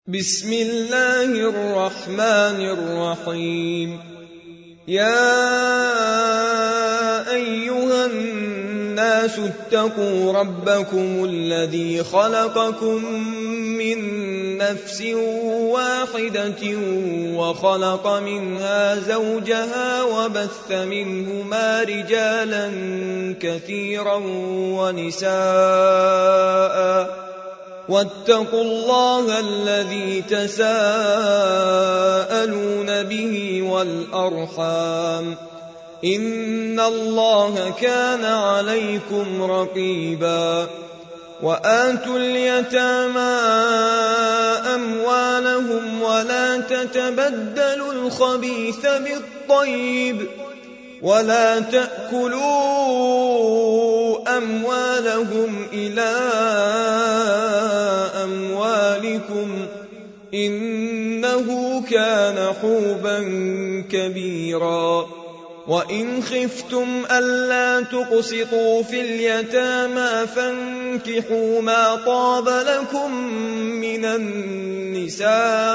بسم الله الرحمن الرحيم. يا أيها الناس اتقوا ربكم الذي خلقكم من نفس واحدة وخلق منها زوجها وبث منهما رجالا كثيرا ونساء واتقوا الله الذي تساءلون به والأرحام إن الله كان عليكم رقيبا. وآتوا اليتامى أموالهم ولا تتبدلوا الخبيث بالطيب ولا تأكلوا أموالهم إلى أموالكم إنه كان حوبا كبيرا. وإن خفتم ألا تقسطوا في اليتامى فانكحوا ما طاب لكم من النساء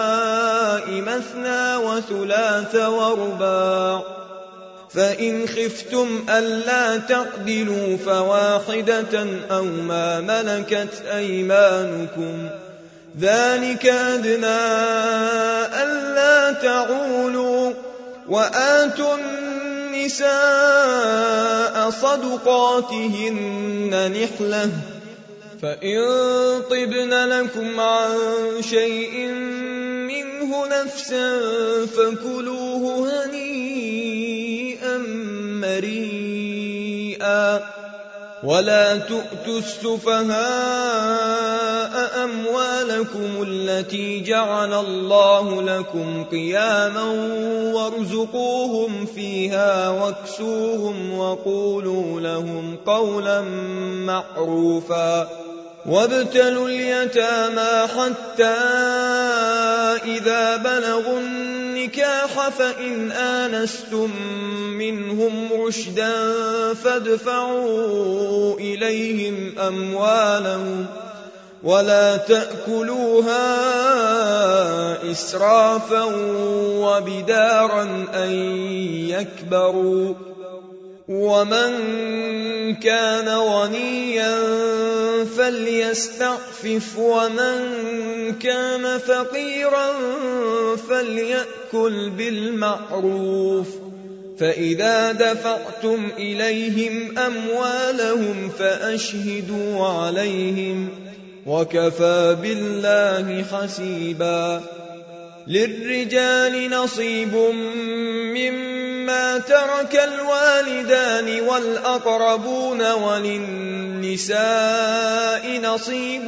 مثنى وثلاث ورباع، فإن خفتم ألا تعدلوا فواحدة أو ما ملكت أيمانكم ذلك أدنى ألا تعولوا. وآتوا النساء صدقاتهن نحلة، فإن طبن لكم عن شيء منه نفسا فكلوه هنيئا مريئا. ولا تؤتوا السفهاء أموالكم التي جعل الله لكم قياما وارزقوهم فيها واكسوهم وقولوا لهم قولا معروفا. وابتلوا اليتامى حتى إذا بلغوا النكاح فإن آنستم منهم رشدا فادفعوا إليهم أموالهم ولا تأكلوها إسرافا وبدارا أن يكبروا. ومن كان غنيا فليستعفف ومن كان فقيرا فليأكل بالمعروف. فإذا دفعتم إليهم أموالهم فأشهدوا عليهم وكفى بالله حسيبا. للرجال نصيب مما ترك الوالدان والأقربون وللنساء نصيب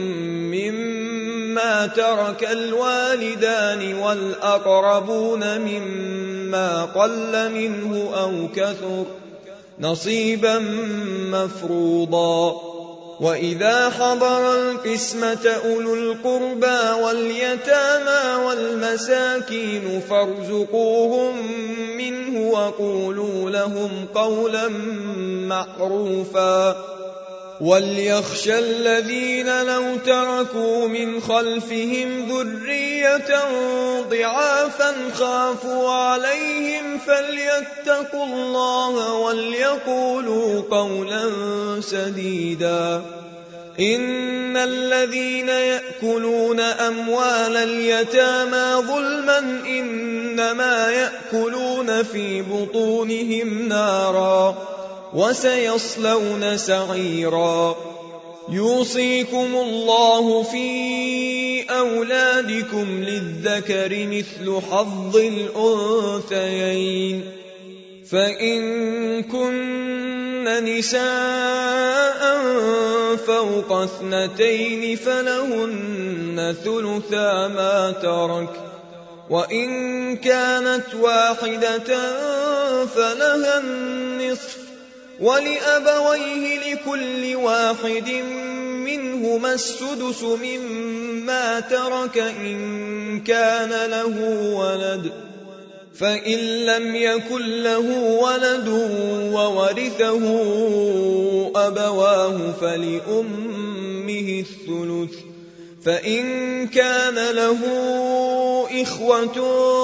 مما ترك الوالدان والأقربون مما قل منه أو كثر نصيبا مفروضا. وإذا حضر القسمة أولو القربى واليتامى والمساكين فارزقوهم منه وقولوا لهم قولا معروفا. وليخشى الذين لو تركوا من خلفهم ذرية ضعافا خافوا عليهم فليتقوا الله وليقولوا قولا سديدا. إن الذين يأكلون أموال اليتامى ظلما إنما يأكلون في بطونهم نارا وسيصلون سعيرا. يوصيكم الله في أولادكم للذكر مثل حظ الأنثيين، فإن كن نساء فوق 2 فلهن ثلثا ما ترك، وإن كانت واحدة فلها النصف، ولأبويه لكل واحد منهما السدس مما ترك إن كان له ولد، فإن لم يكن له ولد وورثه أبواه فلأمه الثلث، فإن كان له إخوة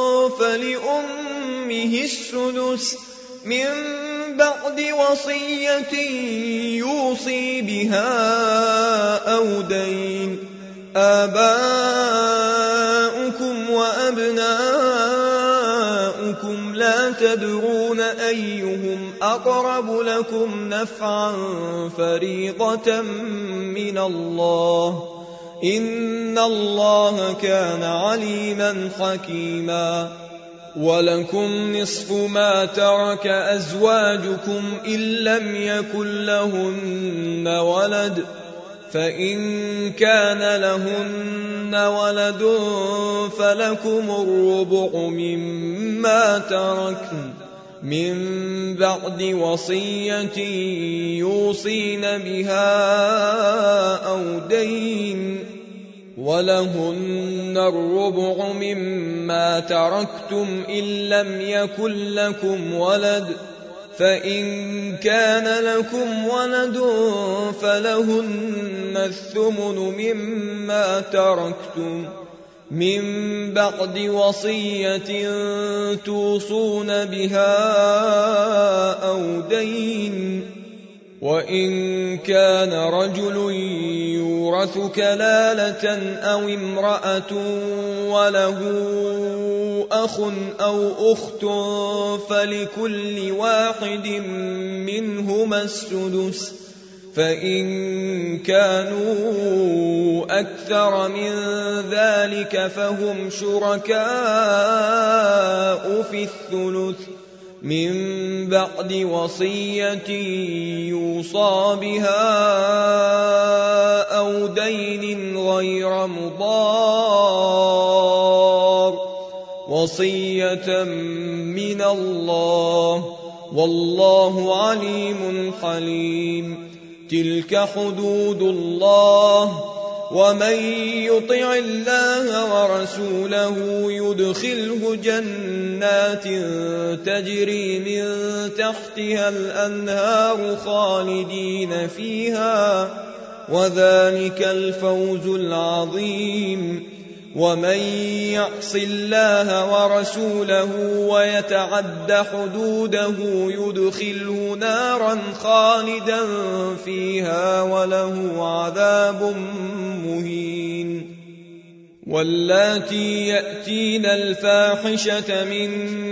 فلأمه السدس من بعد وصية يوصي بها أو دين. آباؤكم وأبناؤكم لا تدرون أيهم أقرب لكم نفعا فريضة من الله إن الله كان عليما حكيما. ولكم نصف ما ترك أزواجكم إن لم يكن لهن ولد، فإن كان لهن ولد فلكم الربع مما تركن من بعد وصية يوصين بها أو دين، ولهن الربع مما تركتم إن لم يكن لكم ولد، فإن كان لكم ولد فلهن الثمن مما تركتم من بعد وصية توصون بها أو دين. وإن كان رجل يورث كلالة أو امرأة وله أخ أو أخت فلكل واحد منهما السدس، فإن كانوا أكثر من ذلك فهم شركاء في الثلث من بعد وصية يوصى بها أو دين غير مضار، وصية من الله والله عليم حليم. تلك حدود الله، ومن يطع الله ورسوله يدخله جنات تجري من تحتها الأنهار خالدين فيها، وذلك الفوز العظيم. ومن يعص الله ورسوله ويتعد حدوده يدخله نارا خالدا فيها وله عذاب مهين. واللاتي يأتين الفاحشة من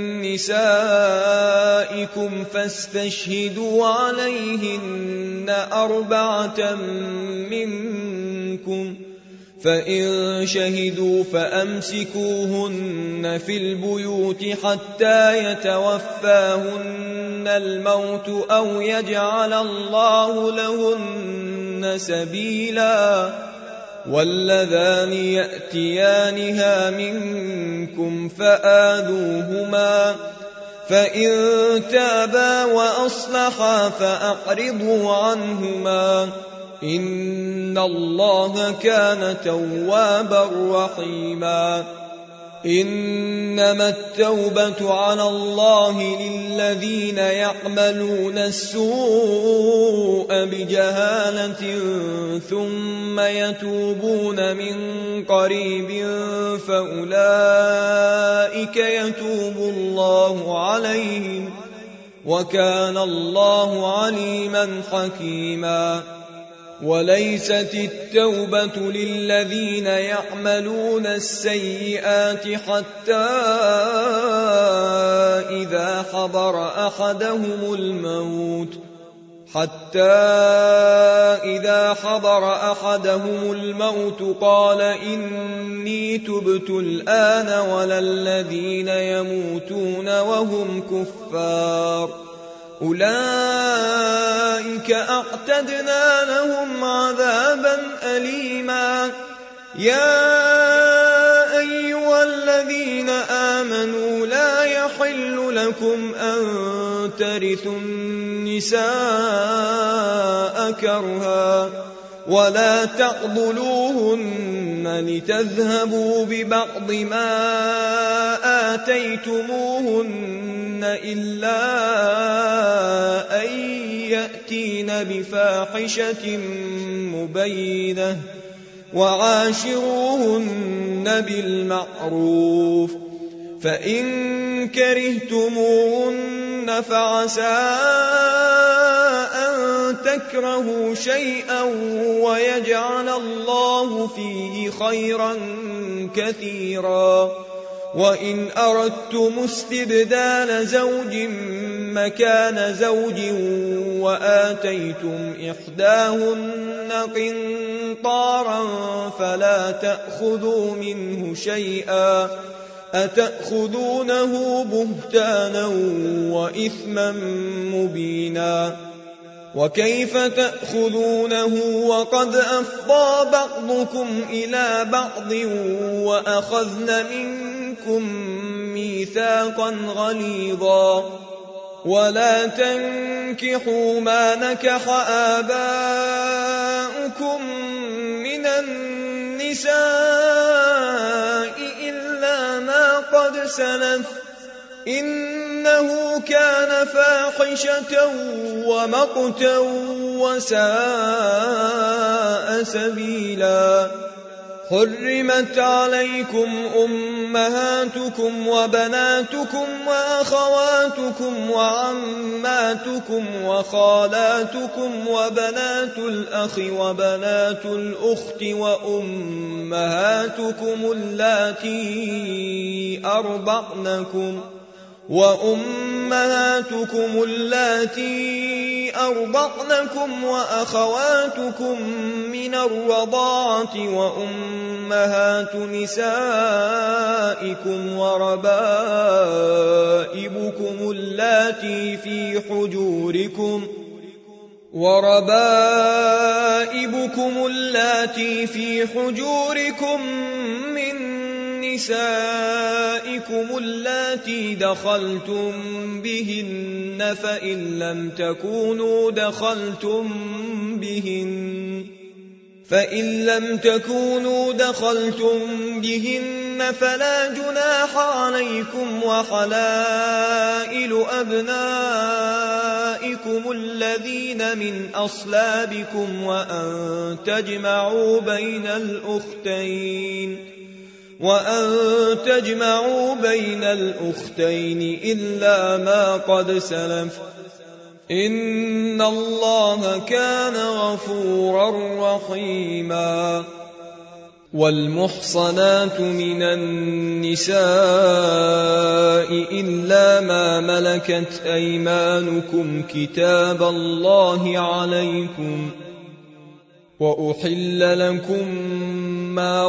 نسائكم فاستشهدوا عليهن 4 منكم، فإن شهدوا فأمسكوهن في البيوت حتى يتوفاهن الموت أو يجعل الله لهن سبيلا. واللذان يأتيانها منكم فآذوهما، فإن تابا وأصلحا فأعرضوا عنهما إن الله كان توابا رحيما. إنما التوبة على الله للذين يعملون السوء بجهالة ثم يتوبون من قريب فأولئك يتوب الله عليهم وكان الله عليما حكيما. وليست التوبة للذين يعملون السيئات حتى إذا حضر أحدهم الموت قال إني تبت الآن ولا الذين يموتون وهم كفار أولئك أعتدنا لهم عذابا أليما. يا أيها الذين آمنوا لا يحل لكم أن ترثوا النساء كرها ولا تعضلوهن لتذهبوا ببعض ما آتيتموهن إلا أن يأتين بفاحشة مبينة وعاشروهن بالمعروف فإن كرهتموهن فعسى أن تكرهوا شيئا ويجعل الله فيه خيرا كثيرا وإن أردتم استبدال زوج مكان زوج وآتيتم إحداهن قنطارا فلا تأخذوا منه شيئا أتأخذونه بهتانا وإثما مبينا وكيف تأخذونه وقد أفضى بعضكم إلى بعض وأخذن منكم ميثاقا غليظا ولا تنكحوا ما نكح آباؤكم من النساء إلا ما قد سلف إنه كان فاحشة ومقتا وساء سبيلا حرمت عليكم أمهاتكم وبناتكم وأخواتكم وعماتكم وخالاتكم وبنات الأخ وبنات الأخت وأمهاتكم اللاتي أرضعنكم وأخواتكم من الرضاعة وأمهات نسائكم وربائبكم اللاتي في حجوركم من نسائكم اللاتي دخلتم بهن فإن لم تكونوا دخلتم بهن فلا جناح عليكم وحلائل أبنائكم الذين من أصلابكم وأن تجمعوا بين الأختين إلا ما قد سلف إن الله كان غفورا رحيما والمحصنات من النساء إلا ما ملكت أيمانكم كتاب الله عليكم وأحل لكم ما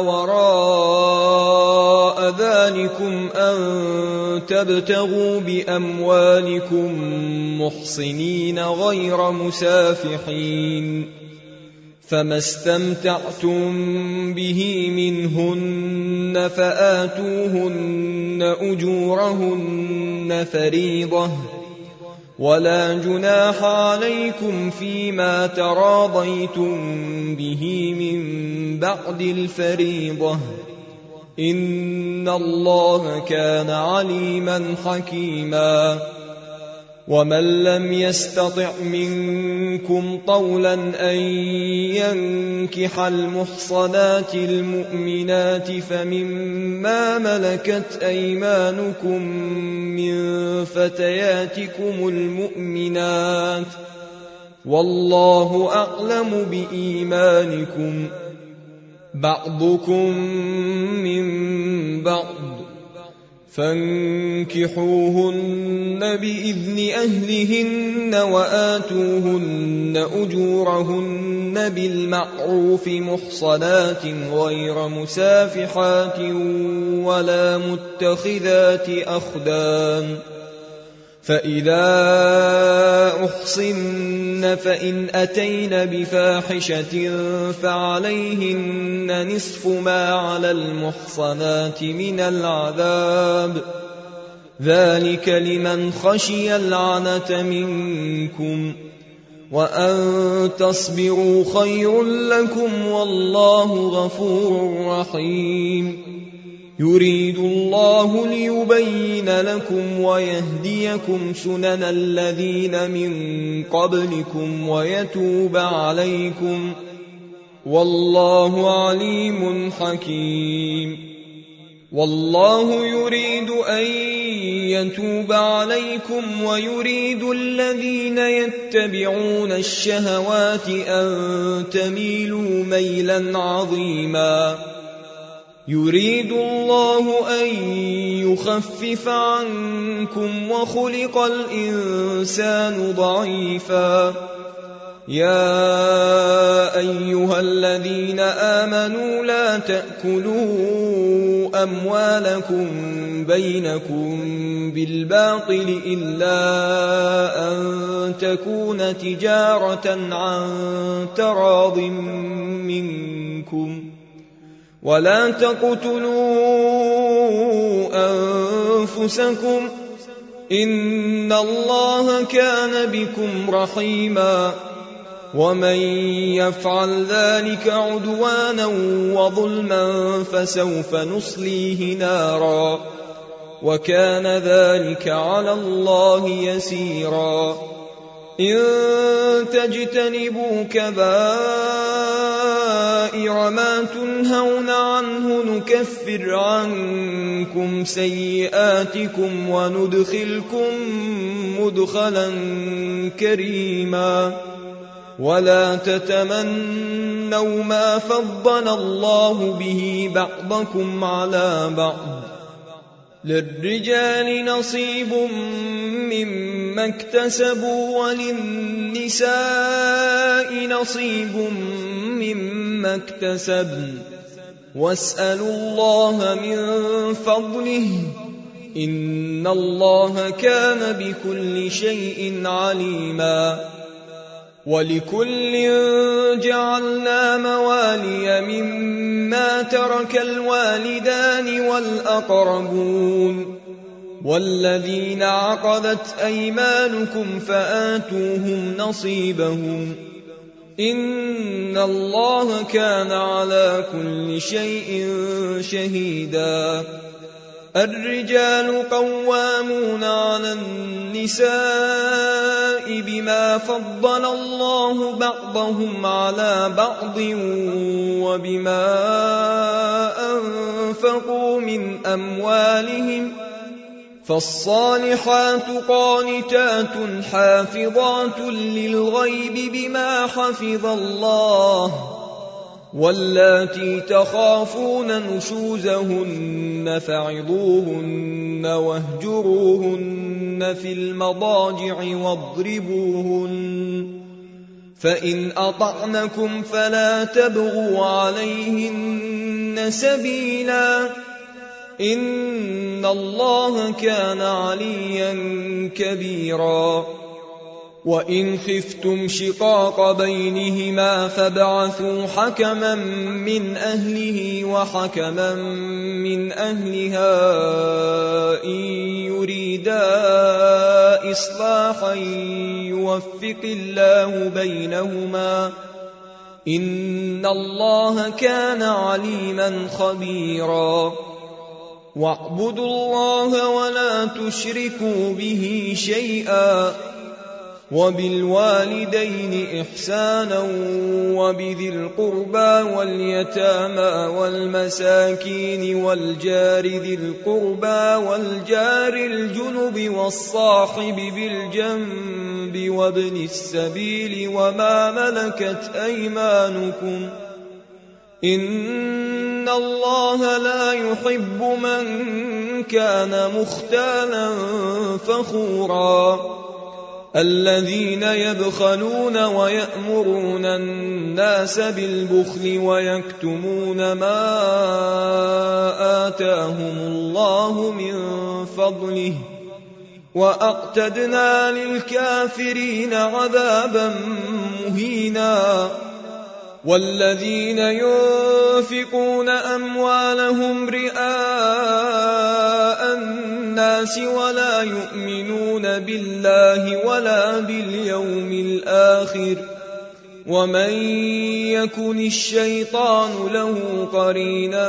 وراء ذلكم أن تبتغوا بأموالكم محصنين غير مسافحين فما استمتعتم به منهن فآتوهن أجورهن فريضة ولا جناح عليكم فيما تراضيتم به من بعد الفريضة إن الله كان عليما حكيما ومن لم يستطع منكم طولا أن ينكح المحصنات المؤمنات فمما ملكت أيمانكم من فتياتكم المؤمنات والله أعلم بإيمانكم بعضكم من بعض فانكحوهن بإذن أهلهن وآتوهن أجورهن بالمعروف محصنات غير مسافحات ولا متخذات أخدان فإذا أحصن فإن أتين بفاحشة فعليهن نصف ما على المحصنات من العذاب ذلك لمن خشي العنة منكم وأن تصبروا خير لكم والله غفور رحيم يريد الله ليبين لكم ويهديكم سنن الذين من قبلكم ويتوب عليكم والله عليم حكيم. والله يريد أن يتوب عليكم ويريد الذين يتبعون الشهوات أن تميلوا ميلا عظيما. يريد الله أن يخفف عنكم وخلق الإنسان ضعيفا. يا أيها الذين آمنوا لا تأكلوا أموالكم بينكم بالباطل إلا أن تكون تجارة عن تراض منكم ولا تقتلوا أنفسكم إن الله كان بكم رحيما. ومن يفعل ذلك عدوانا وظلما فسوف نصليه نارا وكان ذلك على الله يسيرا. إن تجتنبوا كبائر ما تنهون عنه نكفر عنكم سيئاتكم وندخلكم مدخلا كريما. ولا تتمنوا ما فضل الله به بعضكم على بعض. للرجال نصيب مما اكتسبوا وللنساء نصيب مما اكتسبن واسألوا الله من فضله إن الله كان بكل شيء عليما. ولكل جعلنا موالي مما ترك الوالدان والأقربون والذين عقدت أيمانكم فآتوهم نصيبهم إن الله كان على كل شيء شهيدا. الرجال قوامون على النساء بما فضل الله بعضهم على بعض وبما أنفقوا من أموالهم. فالصالحات قانتات حافظات للغيب بما حفظ الله واللاتي تخافون نشوزهن فعظوهن واهجروهن في المضاجع واضربوهن فإن أطعنكم فلا تبغوا عليهن سبيلا إن الله كان عليا كبيرا. وإن خفتم شقاق بينهما فابعثوا حكما من أهله وحكما من أهلها إن يريدا إصلاحا يوفق الله بينهما إن الله كان عليما خبيرا. واعبدوا الله ولا تشركوا به شيئا وبالوالدين إحسانا وبذي القربى واليتامى والمساكين والجار ذي القربى والجار الجنب والصاحب بالجنب وابن السبيل وما ملكت أيمانكم إن الله لا يحب من كان مختالا فخورا. الذين يبخلون ويأمرون الناس بالبخل ويكتمون ما آتاهم الله من فضله وأعتدنا للكافرين عذابا مهينا. والذين ينفقون أموالهم رئاء الناس ولا يؤمنون بالله ولا باليوم الآخر ومن يكن الشيطان له قرينا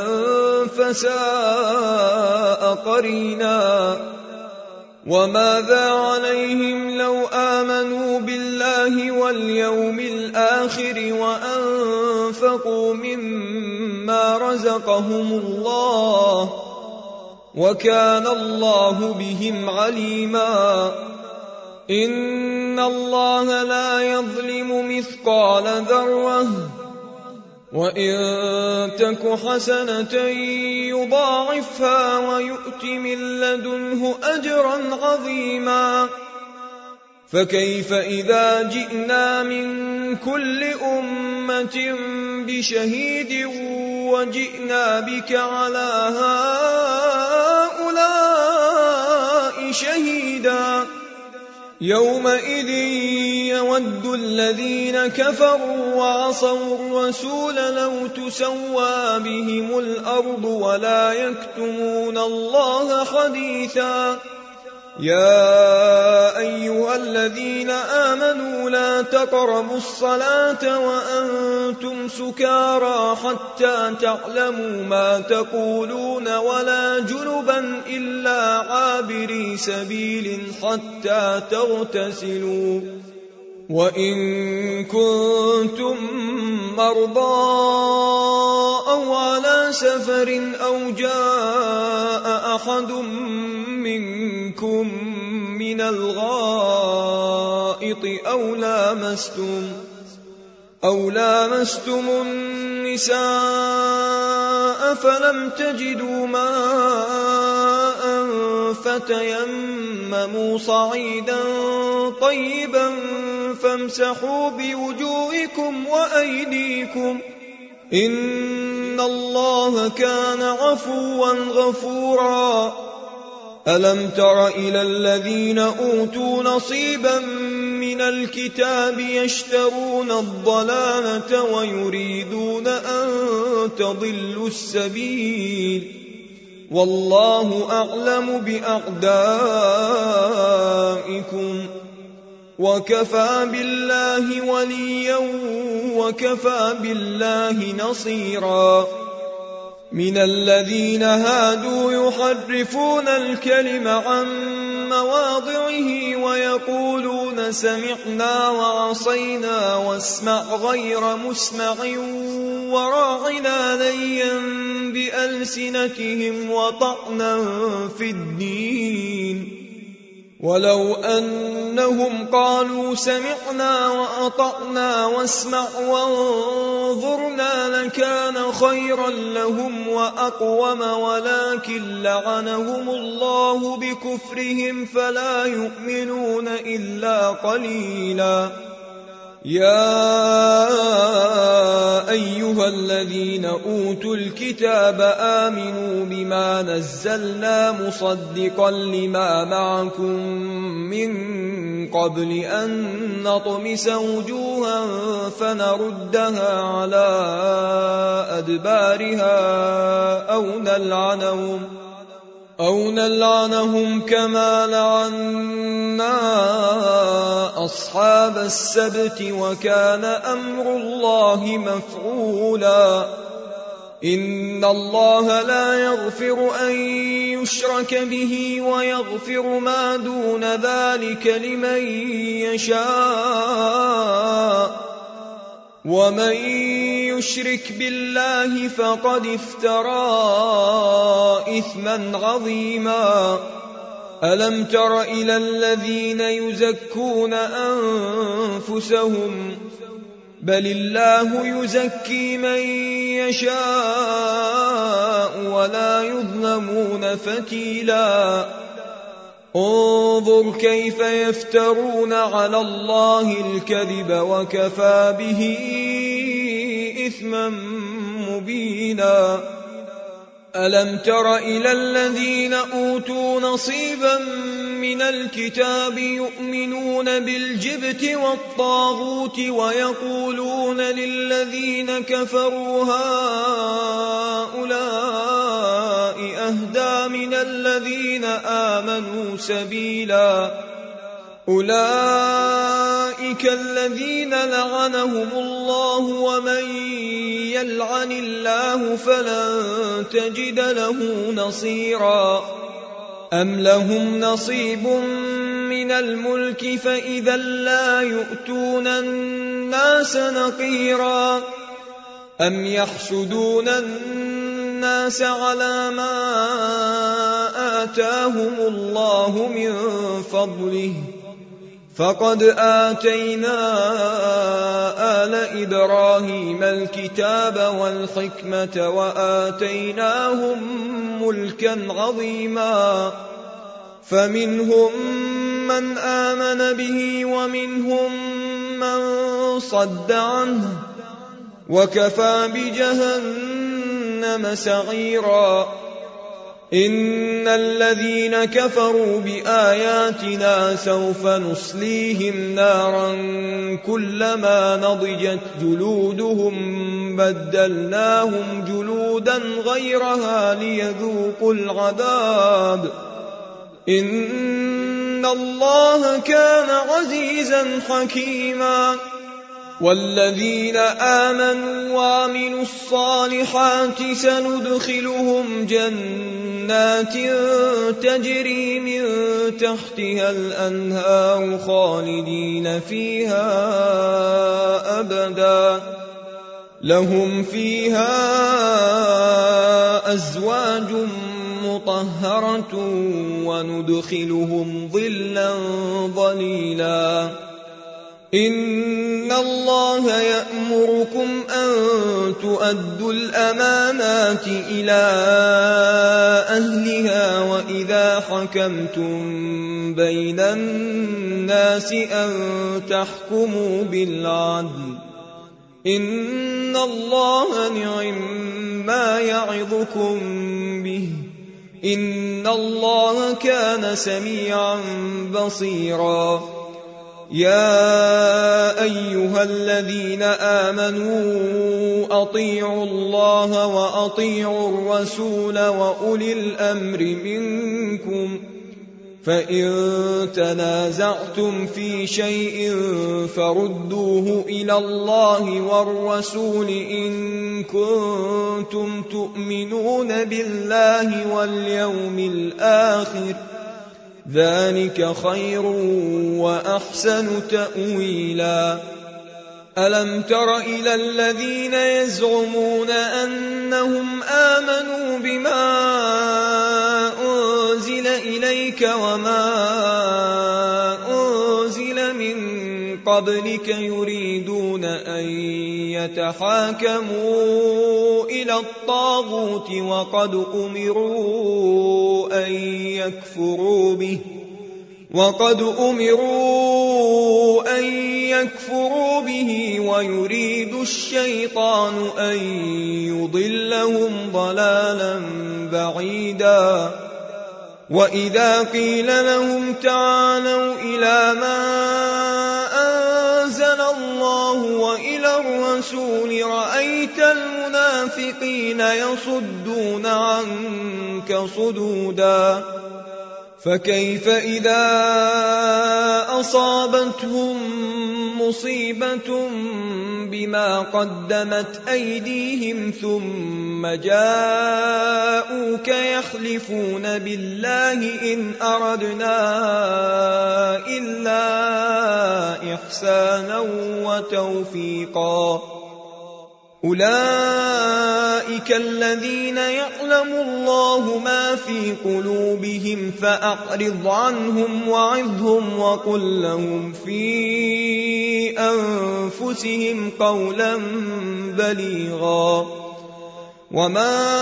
فساء قرينا. وماذا عليهم لو آمنوا بالله واليوم الآخر أنفقوا مما رزقهم الله وكان الله بهم عليما إن الله لا يظلم مثقال ذرة وإن تك حسنة يضاعفها ويؤت من لدنه أجرا عظيما فكيف إذا جئنا من كل أمة بشهيد وجئنا بك على هؤلاء شهيدا يومئذ يود الذين كفروا وعصوا الرسول لو تسوى بهم الأرض ولا يكتمون الله حديثا يا أيها الذين آمنوا لا تقربوا الصلاة وأنتم سكارى حتى تعلموا ما تقولون ولا جنبا إلا عابري سبيل حتى تغتسلوا وإن كنتم مرضى أو على سفر أو جاء أحد منكم من الغائط أو لامستم النساء فلم تجدوا ماء فتيمموا صعيدا طيبا فامسحوا بوجوهكم وأيديكم إن الله كان عفوا غفورا ألم تر إلى الذين أوتوا نصيبا من الكتاب يشترون الضلالة ويريدون أن تضلوا السبيل والله أعلم بأعدائكم وكفى بالله وليا وكفى بالله نصيرا من الذين هادوا يحرفون الكلم عن مواضعه ويقولون سمعنا وعصينا واسمع غير مسمع وراعنا ليا بألسنتهم وطعنا في الدين ولو أنهم قالوا سمعنا وأطعنا واسمع وانظرنا لكان خيرا لهم وأقوم ولكن لعنهم الله بكفرهم فلا يؤمنون إلا قليلا يا أيها الذين أوتوا الكتاب آمنوا بما نزلنا مصدقا لما معكم من قبل أن نطمس وجوها فنردها على أدبارها أو نلعنهم كما لعنا أصحاب السبت وكان أمر الله مفعولا إن الله لا يغفر أن يشرك به ويغفر ما دون ذلك لمن يشاء ومن يشرك بالله فقد افترى إثما عظيما ألم تر إلى الذين يزكون أنفسهم بل الله يزكي من يشاء ولا يظلمون فتيلا انظر كيف يفترون على الله الكذب وكفى به إثما مبينا ألم تر إلى الذين أوتوا نصيبا من الكتاب يؤمنون بالجبت والطاغوت ويقولون للذين كفروا هؤلاء أهدى من الذين آمنوا سبيلا أولئك الذين لعنهم الله ومن يلعن الله فلن تجد له نصيرا أم لهم نصيب من الملك فإذا لا يؤتون الناس نقيرا أم يحسدون الناس على ما آتاهم الله من فضله فقد آتينا آل إبراهيم الكتاب والحكمة وآتيناهم ملكا عظيما فمنهم من آمن به ومنهم من صد عنه وكفى بجهنم سعيرا إن الذين كفروا بآياتنا سوف نصليهم نارا كلما نضجت جلودهم بدلناهم جلودا غيرها ليذوقوا العذاب إن الله كان عزيزا حكيما والذين آمنوا وعملوا الصالحات سندخلهم جنات تجري من تحتها الأنهار خالدين فيها أبدا لهم فيها أزواج مطهرة وندخلهم ظلا ظليلا إن الله يأمركم أن تؤدوا الأمانات إلى أهلها وإذا حكمتم بين الناس أن تحكموا بالعدل إن الله نعم يعظكم به إن الله كان سميعا بصيرا يا أيها الذين آمنوا أطيعوا الله وأطيعوا الرسول وأولي الأمر منكم فإن تنازعتم في شيء فردوه إلى الله والرسول إن كنتم تؤمنون بالله واليوم الآخر ذلك خير وأحسن تأويلا ألم تر إلى الذين يزعمون أنهم آمنوا بما أنزل إليك وما أنزل من قبلك يريدون أن يتحاكموا إلى الطاغوت وقد أمروا أن يكفروا به ويريد الشيطان أن يضلهم ضلالا بعيدا وإذا قيل لهم تعالوا إلى ما أنزل الله وإلى الرسول رأيت المنافقين يصدون عنك صدودا فكيف إذا أصابتهم مصيبة بما قدمت أيديهم ثم جاءوك يحلفون بالله إن أردنا إلا إحسانا وتوفيقا أولئك الذين يعلم الله ما في قلوبهم فأعرض عنهم وعظهم وقل لهم في أنفسهم قولا بليغا وما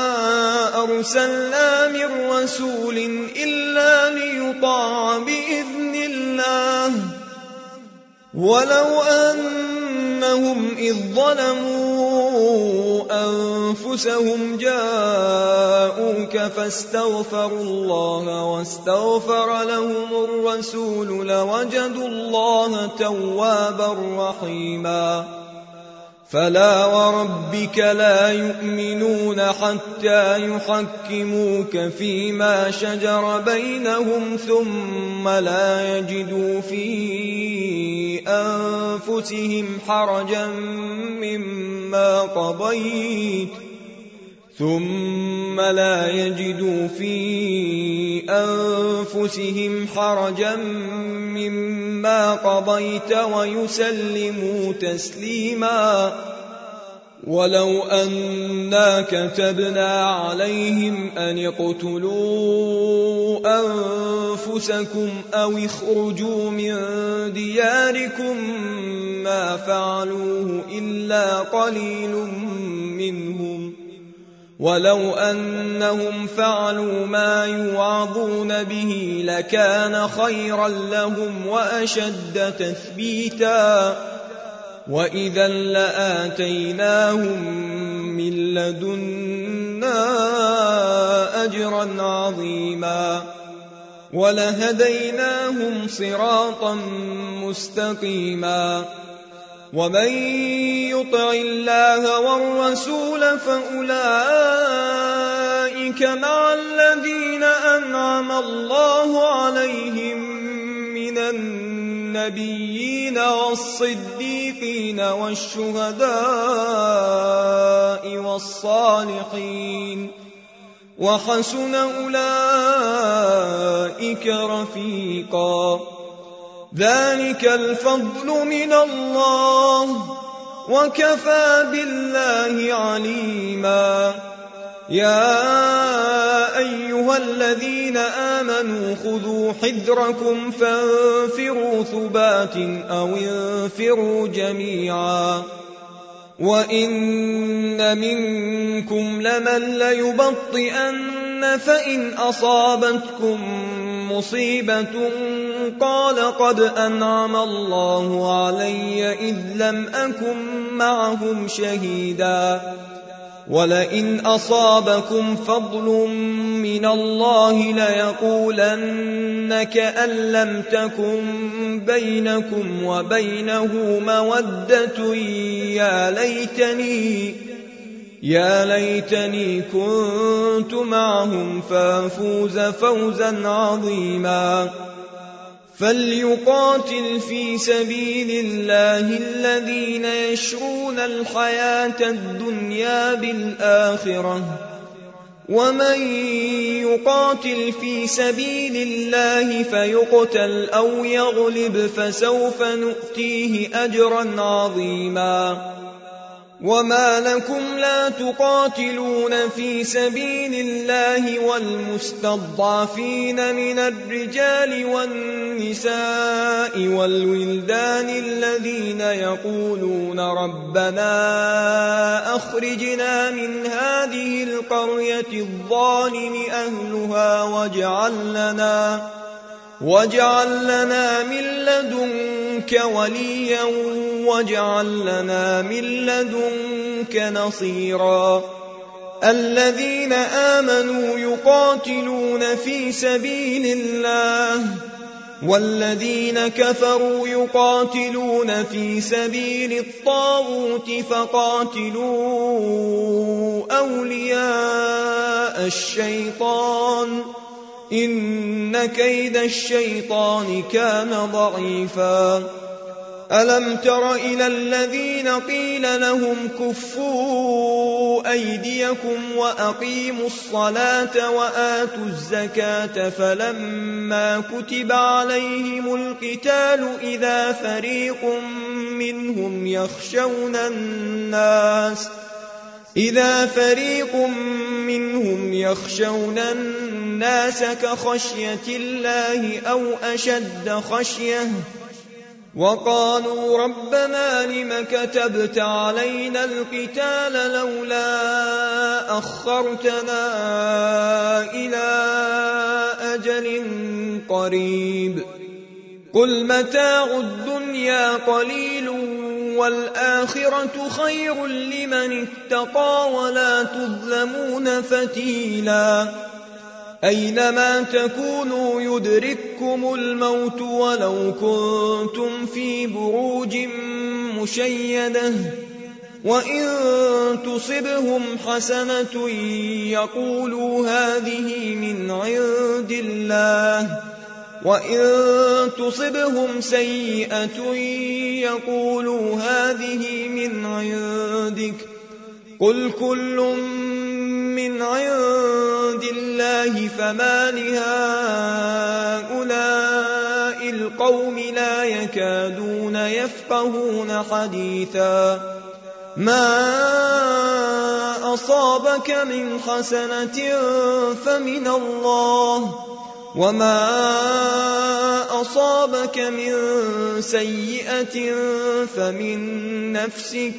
أرسلنا من رسول إلا ليطاع بإذن الله ولو أنهم إذ ظلموا أنفسهم جاءوك فاستغفروا الله واستغفر لهم الرسول لوجدوا الله توابا رحيما فلا وربك لا يؤمنون حتى يحكموك فيما شجر بينهم ثم لا يجدوا في أنفسهم حرجا مما قضيت ويسلموا تسليما ولو أنا كتبنا عليهم أن اقتلوا أنفسكم أو اخرجوا من دياركم ما فعلوه إلا قليل منهم، ولو أنهم فعلوا ما يوعظون به لكان خيرا لهم وأشد تثبيتا، وإذا لآتيناهم من لدنا أجرا عظيما ولهديناهم صراطا مستقيما. ومن يطع الله والرسول فأولئك مع الذين أنعم الله عليهم من النبيين والصديقين والشهداء والصالحين، وحسن أولئك رفيقا. ذلك الفضل من الله وكفى بالله عليما. يا أيها الذين آمنوا خذوا حذركم فانفروا ثبات أو انفروا جميعا. وإن منكم لمن ليبطئن فإن أصابتكم مصيبة قال قد أنعم الله علي إذ لم أكن معهم شهيدا. ولئن أصابكم فضل من الله ليقولن كأن لم تكن بينكم وبينه مودة يا ليتني كنت معهم فافوز فوزا عظيما. فليقاتل في سبيل الله الذين يشرون الحياة الدنيا بالآخرة، ومن يقاتل في سبيل الله فيقتل أو يغلب فسوف نؤتيه أجرا عظيما. وما لكم لا تقاتلون في سبيل الله والمستضعفين من الرجال والنساء والولدان الذين يقولون ربنا أخرجنا من هذه القرية الظالم أهلها واجعل لنا من لدنك وليا واجعل لنا من لدنك نصيرا. الذين آمنوا يقاتلون في سبيل الله والذين كفروا يقاتلون في سبيل الطاغوت فقاتلوا أولياء الشيطان إن كيد الشيطان كان ضعيفا. ألم تر إلى الذين قيل لهم كفوا أيديكم وأقيموا الصلاة وآتوا الزكاة فلما كتب عليهم القتال إذا فريق منهم يخشون الناس كخشية الله أو أشد خشية وقالوا ربنا لم كتبت علينا القتال لولا أخرتنا إلى أجل قريب قل متاع الدنيا قليل والآخرة خير لمن اتقى ولا تظلمون فتيلا. أينما تكونوا يدرككم الموت ولو كنتم في بروج مشيدة وإن تصبهم حسنة يقولوا هذه من عند الله وإن تصبهم سيئة يقولوا هذه من عندك قل كل من عند الله فما لهؤلاء القوم لا يكادون يفقهون حديثا. ما أصابك من حسنة فمن الله، وما أصابك من سيئة فمن نفسك،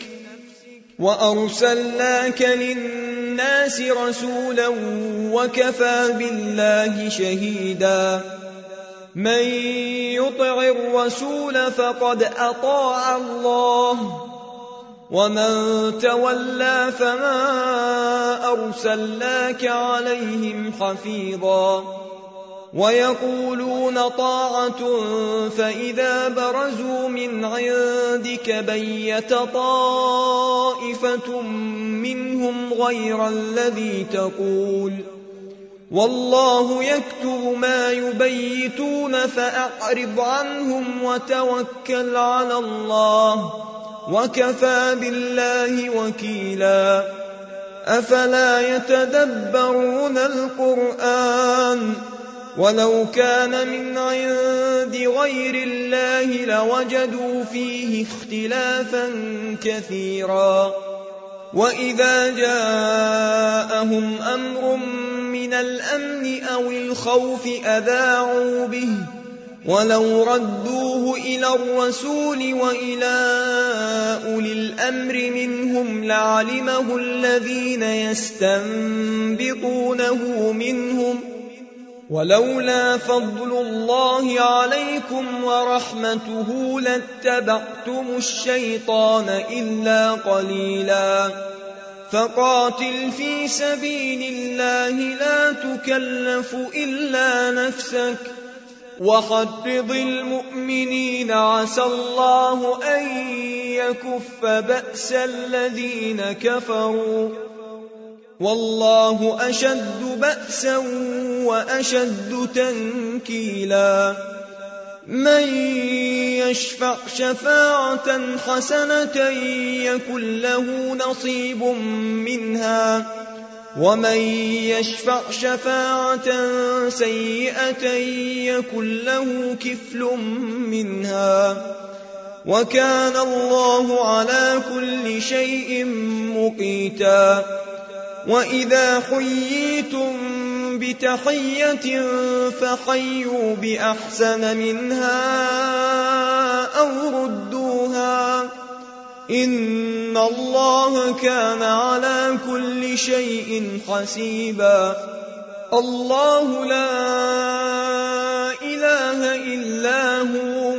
وأرسلناك للناس رسولا وكفى بالله شهيدا. من يطع الرسول فقد أطاع الله، ومن تولى فما أرسلناك عليهم حفيظا. ويقولون طاعة فإذا برزوا من عندك بيت طائفة منهم غير الذي تقول، والله يكتب ما يبيتون فأعرض عنهم وتوكل على الله، وكفى بالله وكيلا. أفلا يتدبرون القرآن؟ ولو كان من عند غير الله لوجدوا فيه اختلافا كثيرا. وإذا جاءهم أمر من الأمن أو الخوف أذاعوا به، ولو ردوه إلى الرسول وإلى أولي الأمر منهم لعلمه الذين يستنبطونه منهم، ولولا فضل الله عليكم ورحمته لاتبعتم الشيطان إلا قليلا. فقاتل في سبيل الله لا تكلف إلا نفسك، وحرض المؤمنين عسى الله أن يكف بأس الذين كفروا، والله أشد بأسا وأشد تنكيلا. من يشفع شفاعة حسنة يكن له نصيب منها، ومن يشفع شفاعة سيئة يكن له كفل منها، وكان الله على كل شيء مقيتا. وإذا حييتم بتحية فحيوا بأحسن منها أو ردوها، إن الله كان على كل شيء حسيبا. الله لا إله إلا هو،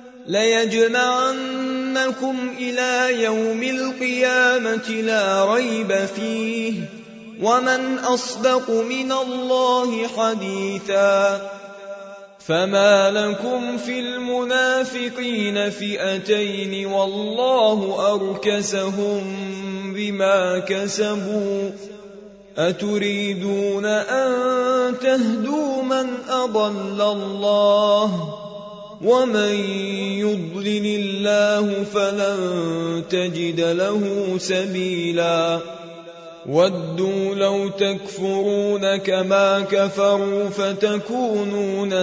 ليجمعنكم إلى يوم القيامة لا ريب فيه، ومن أصدق من الله حديثا. فما لكم في المنافقين فئتين والله أركسهم بما كسبوا، أتريدون أن تهدوا من أضل الله، ومن يضلل الله فلن تجد له سبيلا. ودوا لو تكفرون كما كفروا فتكونون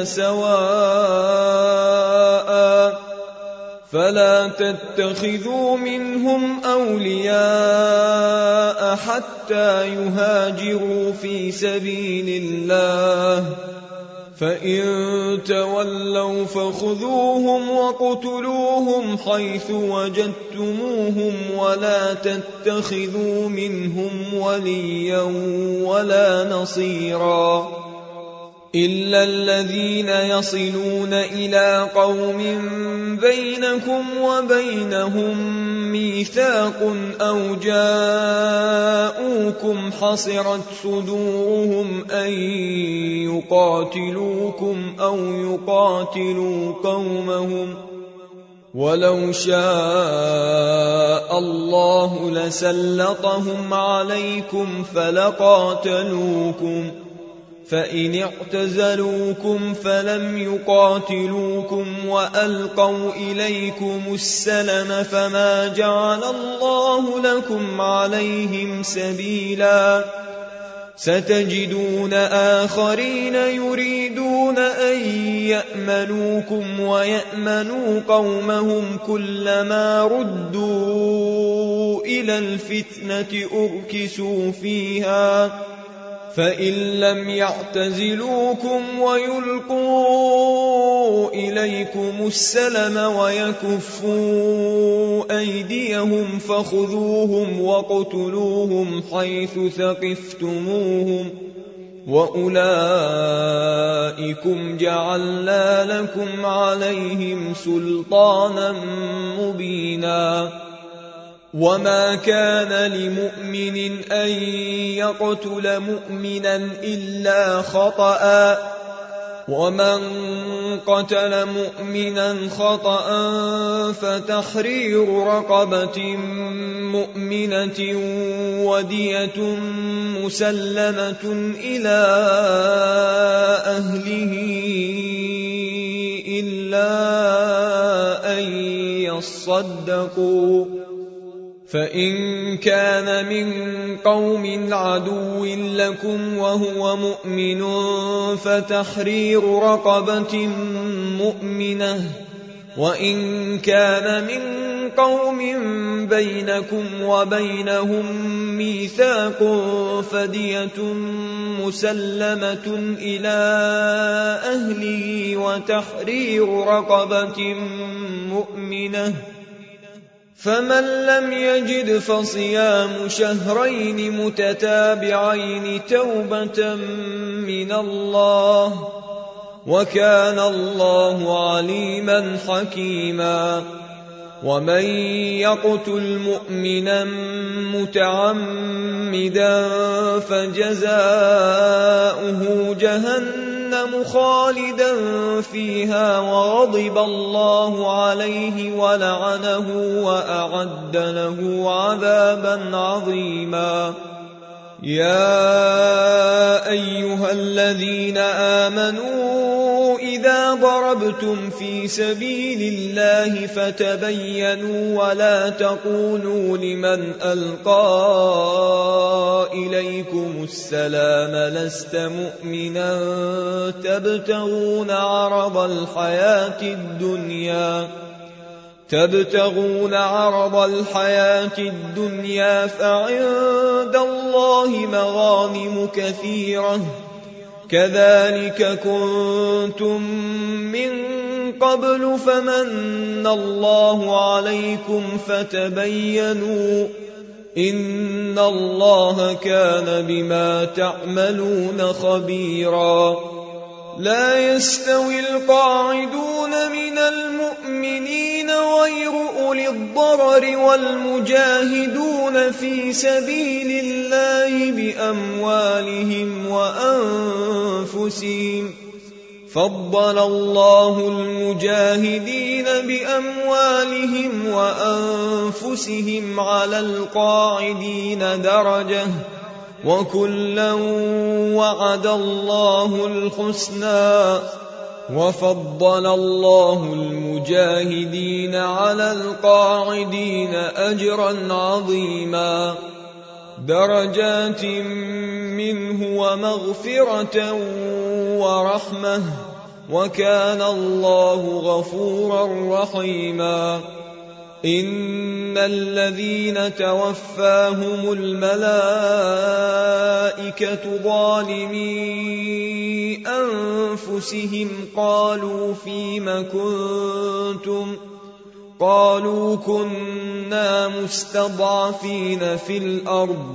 سواء، فلا تتخذوا منهم أولياء حتى يهاجروا في سبيل الله، فإن تولوا فخذوهم وقتلوهم حيث وجدتموهم، ولا تتخذوا منهم وليا ولا نصيرا، إلا الذين يصلون إلى قوم بينكم وبينهم ميثاق أو جاءوكم حصرت صدورهم أن يقاتلوكم أو يقاتلوا قومهم، ولو شاء الله لسلطهم عليكم فلقاتلوكم، فإن اعتزلوكم فلم يقاتلوكم وألقوا إليكم السلم فما جعل الله لكم عليهم سبيلا. ستجدون آخرين يريدون أن يأمنوكم ويأمنوا قومهم، كلما ردوا إلى الفتنة أركسوا فيها فإن لم يعتزلوكم ويلقوا إليكم السلم ويكفوا أيديهم فخذوهم واقتلوهم حيث ثقفتموهم وأولئكم جعلنا لكم عليهم سلطانا مبينا وما كان لمؤمن أن يقتل مؤمنا إلا خطأ ومن قتل مؤمنا خطأ فتحرير رقبة مؤمنة ودية مسلمة إلى أهله إلا أن يصدقوا فإن كان من قوم عدو لكم وهو مؤمن فتحرير رقبة مؤمنة وإن كان من قوم بينكم وبينهم ميثاق فدية مسلمة إلى أهله وتحرير رقبة مؤمنة فمن لم يجد فصيام شهرين متتابعين توبة من الله وكان الله عليما حكيما ومن يقتل مؤمنا متعمدا فجزاؤه جهنم خالدا فيها وغضب الله عليه ولعنه وأعد له عذابا عظيما يا أيها الذين آمنوا إذا ضربتم في سبيل الله فتبينوا ولا تقولوا لمن ألقى إليكم السلام لست مؤمنا تبتغون عرض الحياة الدنيا فعند الله مغانم كثيرة كذلك كنتم من قبل فمن الله عليكم فتبينوا إن الله كان بما تعملون خبيرا لا يستوي القاعدون من المؤمنين غير أولي الضرر والمجاهدون في سبيل الله بأموالهم وأنفسهم فضل الله المجاهدين بأموالهم وأنفسهم على القاعدين درجة وكلا وعد الله الحسنى وفضل الله المجاهدين على القاعدين أجرا عظيما درجات منه ومغفرة ورحمة وكان الله غفورا رحيما إن الذين توفاهم الملائكة ظالمي أنفسهم قالوا فيم كنتم قالوا كنا مستضعفين في الأرض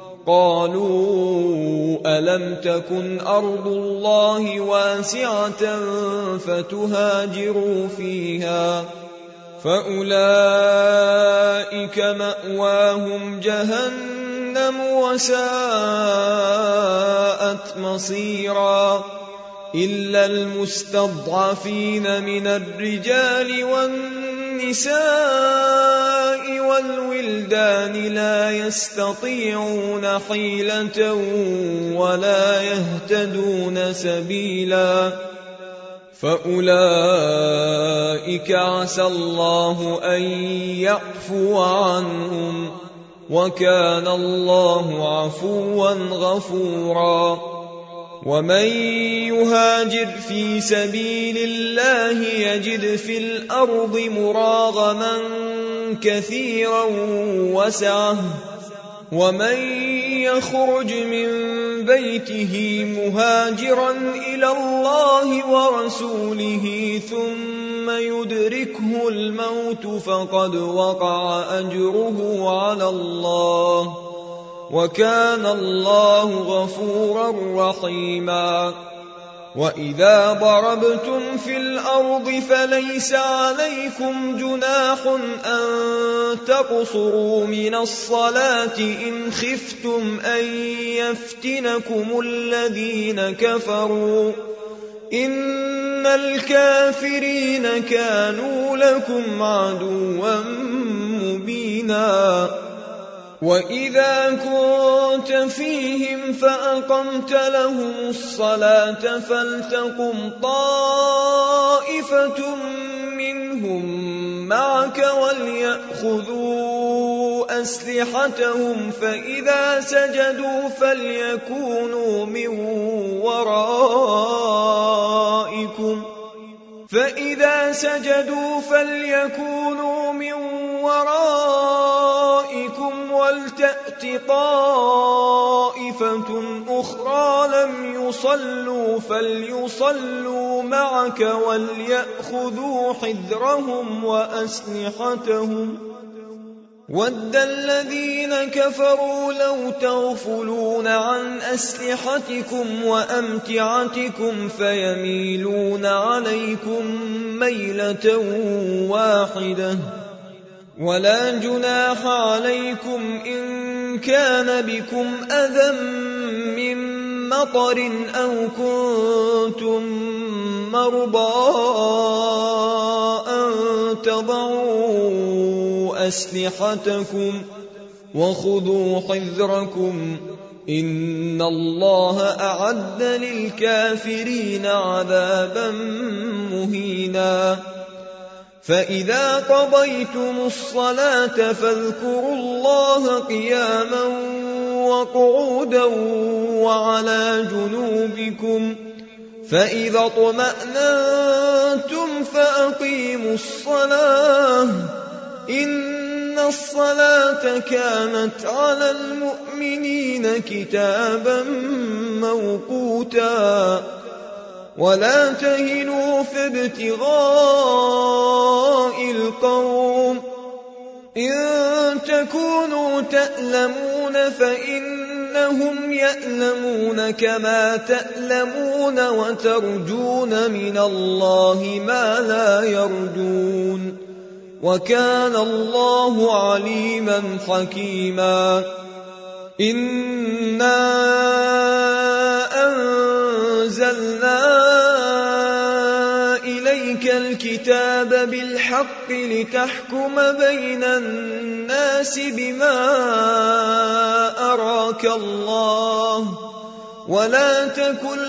قالوا ألم تكن أرض الله واسعة فتهاجروا فيها فأولئك مأواهم جهنم وساءت مصيرا إلا المستضعفين من الرجال والنساء والولدان لا يستطيعون حيلة ولا يهتدون سبيلا فأولئك عسى الله أن يعفو عنهم وكان الله عفوا غفورا ومن يهاجر في سبيل الله يجد في الأرض مراغما كثيرا وسعه. ومن يخرج من بيته مهاجرا إلى الله ورسوله ثم يدركه الموت فقد وقع أجره على الله، وكان الله غفورا رحيما. وإذا ضربتم في الأرض فليس عليكم جناح أن تقصروا من الصلاة إن خفتم أن يفتنكم الذين كفروا، إن الكافرين كانوا لكم عدوا مبينا. وإذا كنت فيهم فأقمت لهم الصلاة فلتقم طائفة منهم معك وليأخذوا أسلحتهم فإذا سجدوا فليكونوا من ورائكم ولتأت طائفة أخرى لم يصلوا فليصلوا معك وليأخذوا حذرهم وأسلحتهم. وَدَّ الَّذِينَ كَفَرُوا لَوْ تَغْفُلُونَ عَنْ أَسْلِحَتِكُمْ وَأَمْتِعَتِكُمْ فَيَمِيلُونَ عَلَيْكُمْ مَيْلَةً وَاحِدَةً. وَلَا جُنَاحَ عَلَيْكُمْ إِن كَانَ بِكُمْ أَذًى مِّن مَّطَرٍ أَوْ كُنتُم مَّرْضَىٰ أَن تَضَعُوا أسلحتكم وخذوا حذركم إن الله أعد للكافرين عذابا مهينا. فإذا قضيتم الصلاة فاذكروا الله قياما وقعودا وعلى جنوبكم، فإذا اطمأننتم فأقيموا الصلاة إن الصلاة كانت على المؤمنين كتابا موقوتا. ولا تهنوا في ابتغاء القوم إن تكونوا تألمون فإنهم يألمون كما تألمون وترجون من الله ما لا يرجون، وكان الله عليما حكيما. إنا أنزلنا إليك الكتاب بالحق لتحكم بين الناس بما أراك الله ولا تكن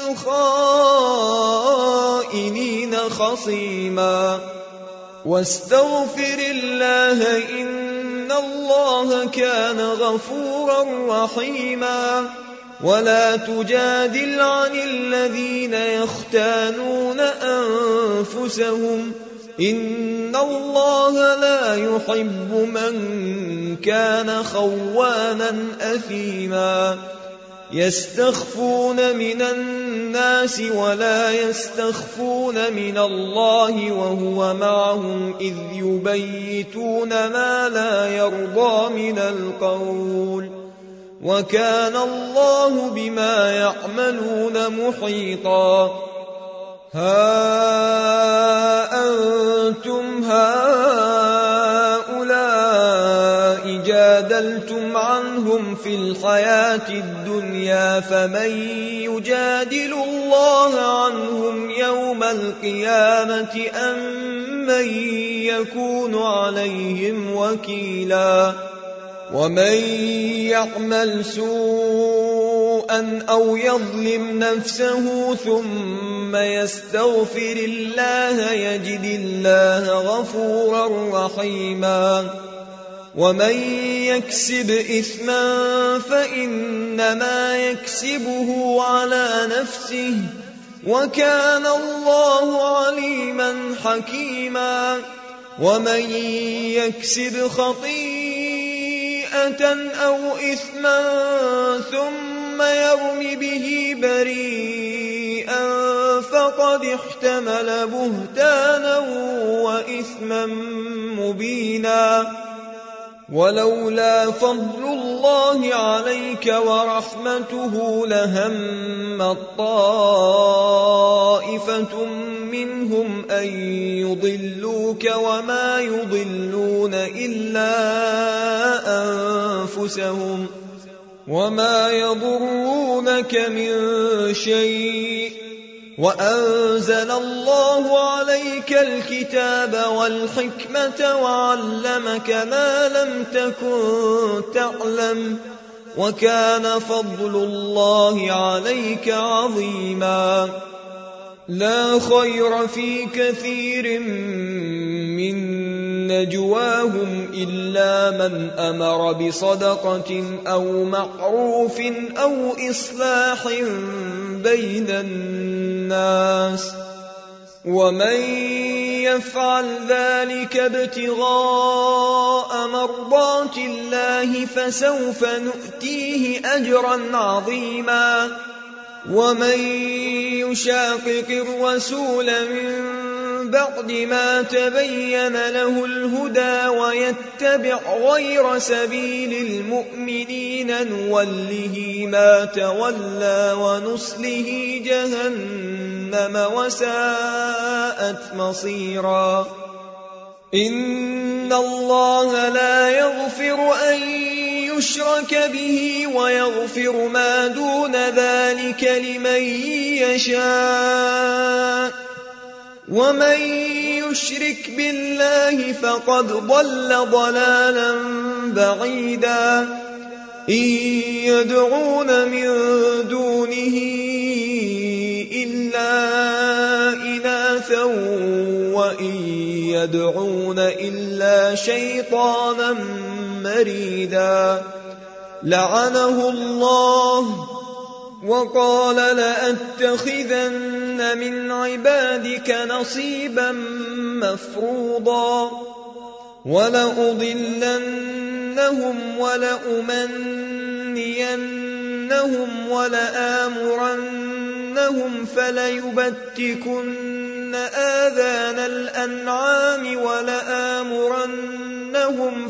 للخائنين خصيما. واستغفر الله إن الله كان غفورا رحيما. ولا تجادل عن الذين يختانون أنفسهم إن الله لا يحب من كان خوانا أثيما. يستخفون من الناس ولا يستخفون من الله وهو معهم إذ يبيتون ما لا يرضى من القول، وكان الله بما يعملون محيطا. ها أنتم هؤلاء جادلتم عنهم في الحياة الدنيا فمن يجادل الله عنهم يوم القيامة أم من يكون عليهم وكيلا. ومن يعمل سوءا أو يظلم نفسه ثم يستغفر الله يجد الله غفورا رحيما. ومن يكسب إثما فإنما يكسبه على نفسه وكان الله عليما حكيما. ومن يكسب خطيئة أو إثما ثم يرم به بريئا فقد احتمل بهتانا وإثما مبينا. ولولا فضل الله عليك ورحمته لهم طائفة منهم أن يضلوك وما يضلون إلا أنفسهم وما يضرونك من شيء. وأنزل الله عليك الكتاب والحكمة وعلمك ما لم تكن تعلم وكان فضل الله عليك عظيما. لا خير في كثير من نجواهم إلا من أمر بصدقة أو معروف أو إصلاح بين الناس ومن يفعل ذلك ابتغاء مرضات الله فسوف نؤتيه أجرا عظيما. ومن يشاقق الرسول من بعد ما تبين له الهدى ويتبع غير سبيل المؤمنين نوله ما تولى ونصله جهنم وساءت مصيرا. إن الله لا يغفر أن يشرك به ويغفر ما دون ذلك لمن يشاء ومن يشرك بالله فقد ضل ضلالا بعيدا. إن يدعون من دونه إلا إناثا وإن يدعون إلا شيطانا مريدا لعنه الله وقال لأتخذن من عبادك نصيبا مفروضا ولأضلنهم ولأمنينهم ولآمرنهم فليبتكن آذان الأنعام ولآمرنهم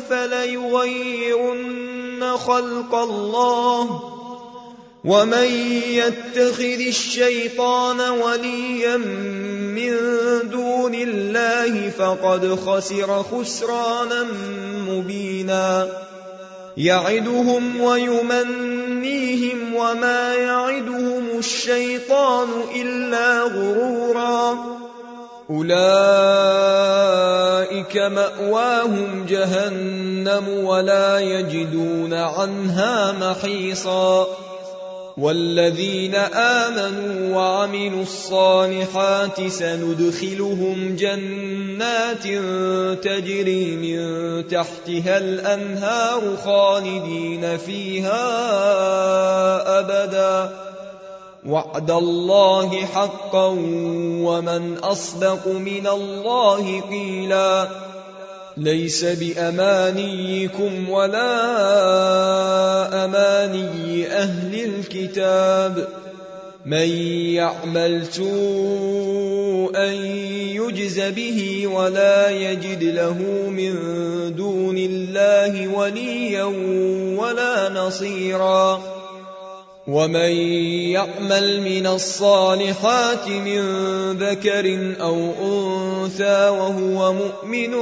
فليغيرن خلق الله ومن يتخذ الشيطان وليا من دون الله فقد خسر خسرانا مبينا. يعدهم ويمنيهم وما يعدهم الشيطان إلا غرورا. أولئك مأواهم جهنم ولا يجدون عنها محيصا. والذين آمنوا وعملوا الصالحات سندخلهم جنات تجري من تحتها الأنهار خالدين فيها أبدا وعد الله حقا ومن أصدق من الله قيلا. ليس بأمانيكم ولا أماني أهل الكتاب من يعمل سوءا يجز به ولا يجد له من دون الله وليا ولا نصيرا. ومن يعمل من الصالحات من ذكر أو أنثى وهو مؤمن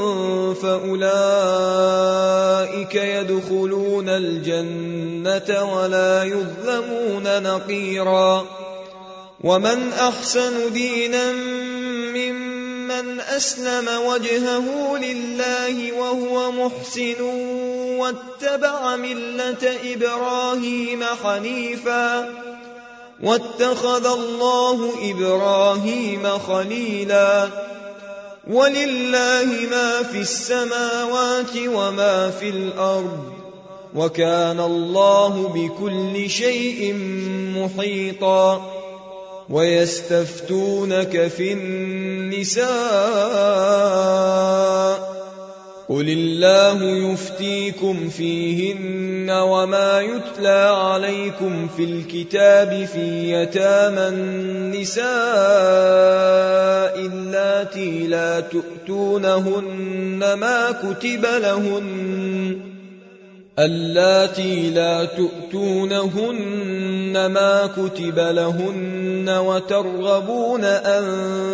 فأولئك يدخلون الجنة ولا يظلمون نقيرا. ومن أحسن دينا ممن أسلم وجهه لله وهو محسن واتبع ملة إبراهيم حنيفا واتخذ الله إبراهيم خليلا. ولله ما في السماوات وما في الأرض وكان الله بكل شيء محيطا. ويستفتونك في النساء قل الله يفتيكم فيهن وما يتلى عليكم في الكتاب في يتامى النساء اللاتي لا تؤتونهن ما كتب لهن وترغبون أن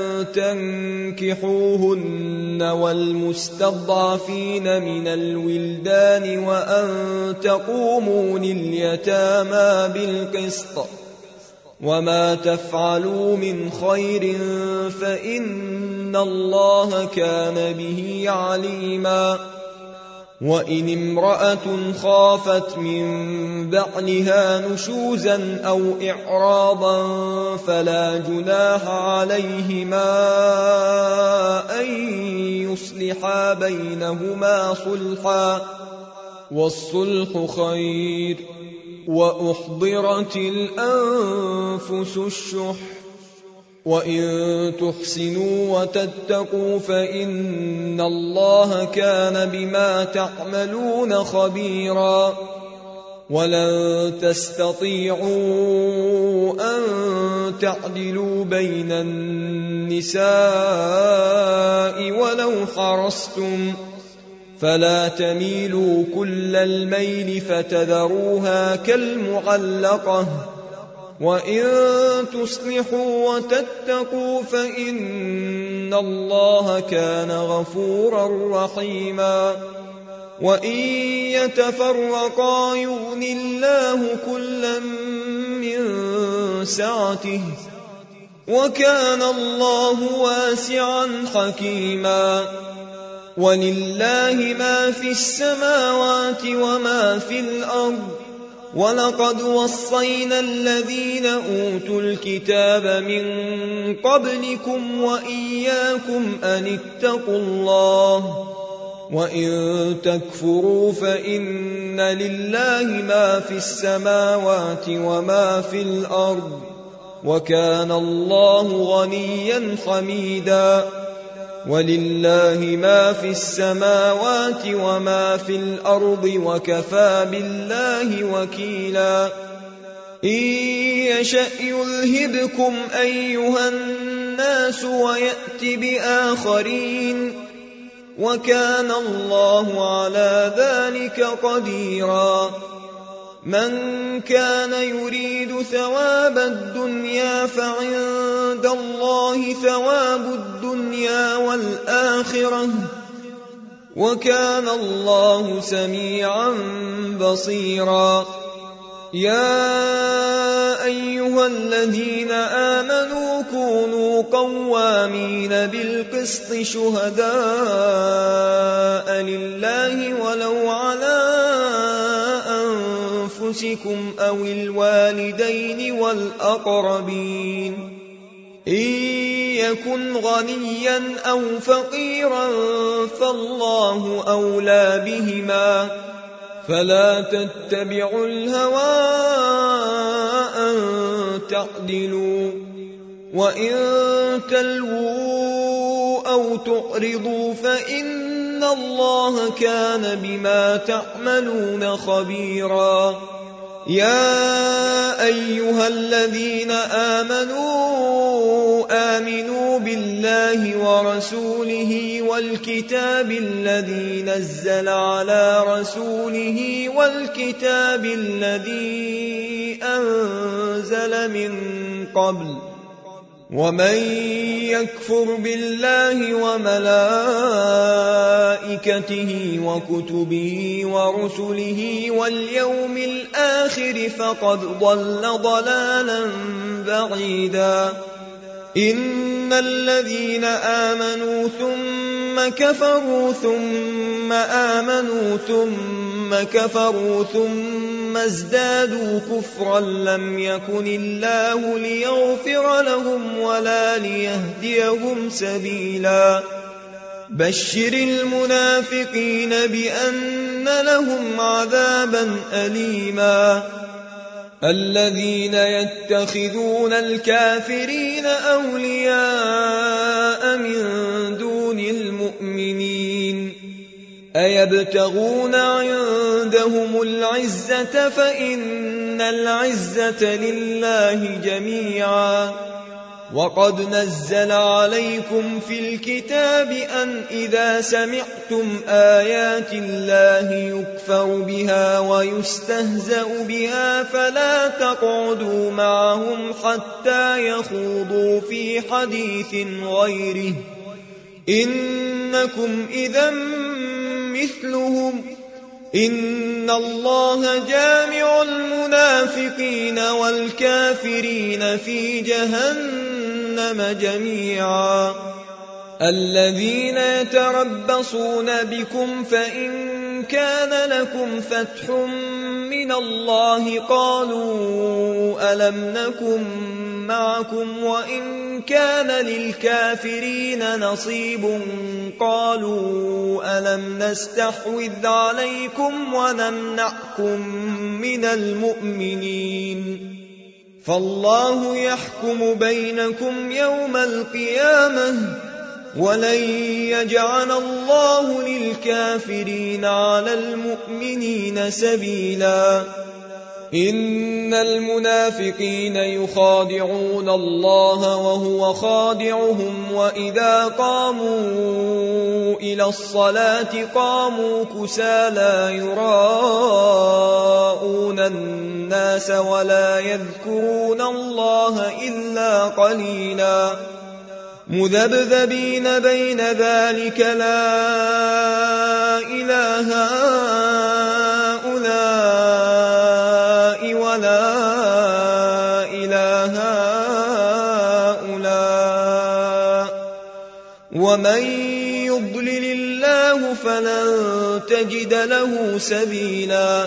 تنكحوهن والمستضعفين من الولدان وأن تقوموا لليتامى بالقسط وما تفعلوا من خير فإن الله كان به عليما وإن امرأة خافت من بعلها نشوزا أو إعراضا فلا جناح عليهما أن يصلحا بينهما صلحا والصلح خير وأحضرت الأنفس الشح وإن تحسنوا وتتقوا فإن الله كان بما تعملون خبيرا ولن تستطيعوا أن تعدلوا بين النساء ولو حرصتم فلا تميلوا كل الميل فتذروها كالمعلقة وإن تصلحوا وتتقوا فإن الله كان غفورا رحيما وإن يتفرقا يغن الله كلا من سعته وكان الله واسعا حكيما ولله ما في السماوات وما في الأرض ولقد وصينا الذين أوتوا الكتاب من قبلكم وإياكم أن اتقوا الله وإن تكفروا فإن لله ما في السماوات وما في الأرض وكان الله غنيا حميدا ولله ما في السماوات وما في الأرض وكفى بالله وكيلا إن يشأ يذهبكم أيها الناس ويأت بآخرين وكان الله على ذلك قديرا من كان يريد ثواب الدنيا فعند الله ثواب الدنيا والآخرة وكان الله سميعا بصيرا يا أيها الذين آمنوا كونوا قوامين بالقسط شهداء لله ولو على أنفسكم أو الوالدين والأقربين إن يكن غنيا أو فقيرا فالله أولى بهما فلا تتبعوا الهوى أن تعدلوا وإن تلووا أو تعرضوا فإن الله كان بما تعملون خبيرا يا أيها الذين آمنوا بالله ورسوله والكتاب الذي نزل على رسوله والكتاب الذي أنزل من قبل ومن يكفر بالله وملائكته وكتبه ورسله واليوم الآخر فقد ضل ضلالا بعيدا إن الذين آمنوا ثم كفروا ثم آمنوا ثم كفروا ثم ازدادوا كفرا لم يكن الله ليغفر لهم ولا ليهديهم سبيلا بشر المنافقين بأن لهم عذابا أليما الذين يتخذون الكافرين أولياء من دون المؤمنين أيبتغون عندهم العزة فإن العزة لله جميعا وقد نزل عليكم في الكتاب أن إذا سمعتم آيات الله يكفر بها ويستهزأ بها فلا تقعدوا معهم حتى يخوضوا في حديث غيره إنكم إذا مثلهم إن الله جامع المنافقين والكافرين في جهنم جميعا الذين يتربصون بكم فإن كان لكم فتح من الله قالوا ألم نكن معكم وإن كان للكافرين نصيب قالوا ألم نستحوذ عليكم ونمنعكم من المؤمنين فالله يحكم بينكم يوم القيامة ولن يجعل الله للكافرين على المؤمنين سبيلا إن المنافقين يخادعون الله وهو خادعهم وإذا قاموا إلى الصلاة قاموا كسالى يراءون الناس ولا يذكرون الله إلا قليلا مذبذبين بين ذلك لا إله هؤلاء ولا إله هؤلاء ومن يضلل الله فلن تجد له سبيلا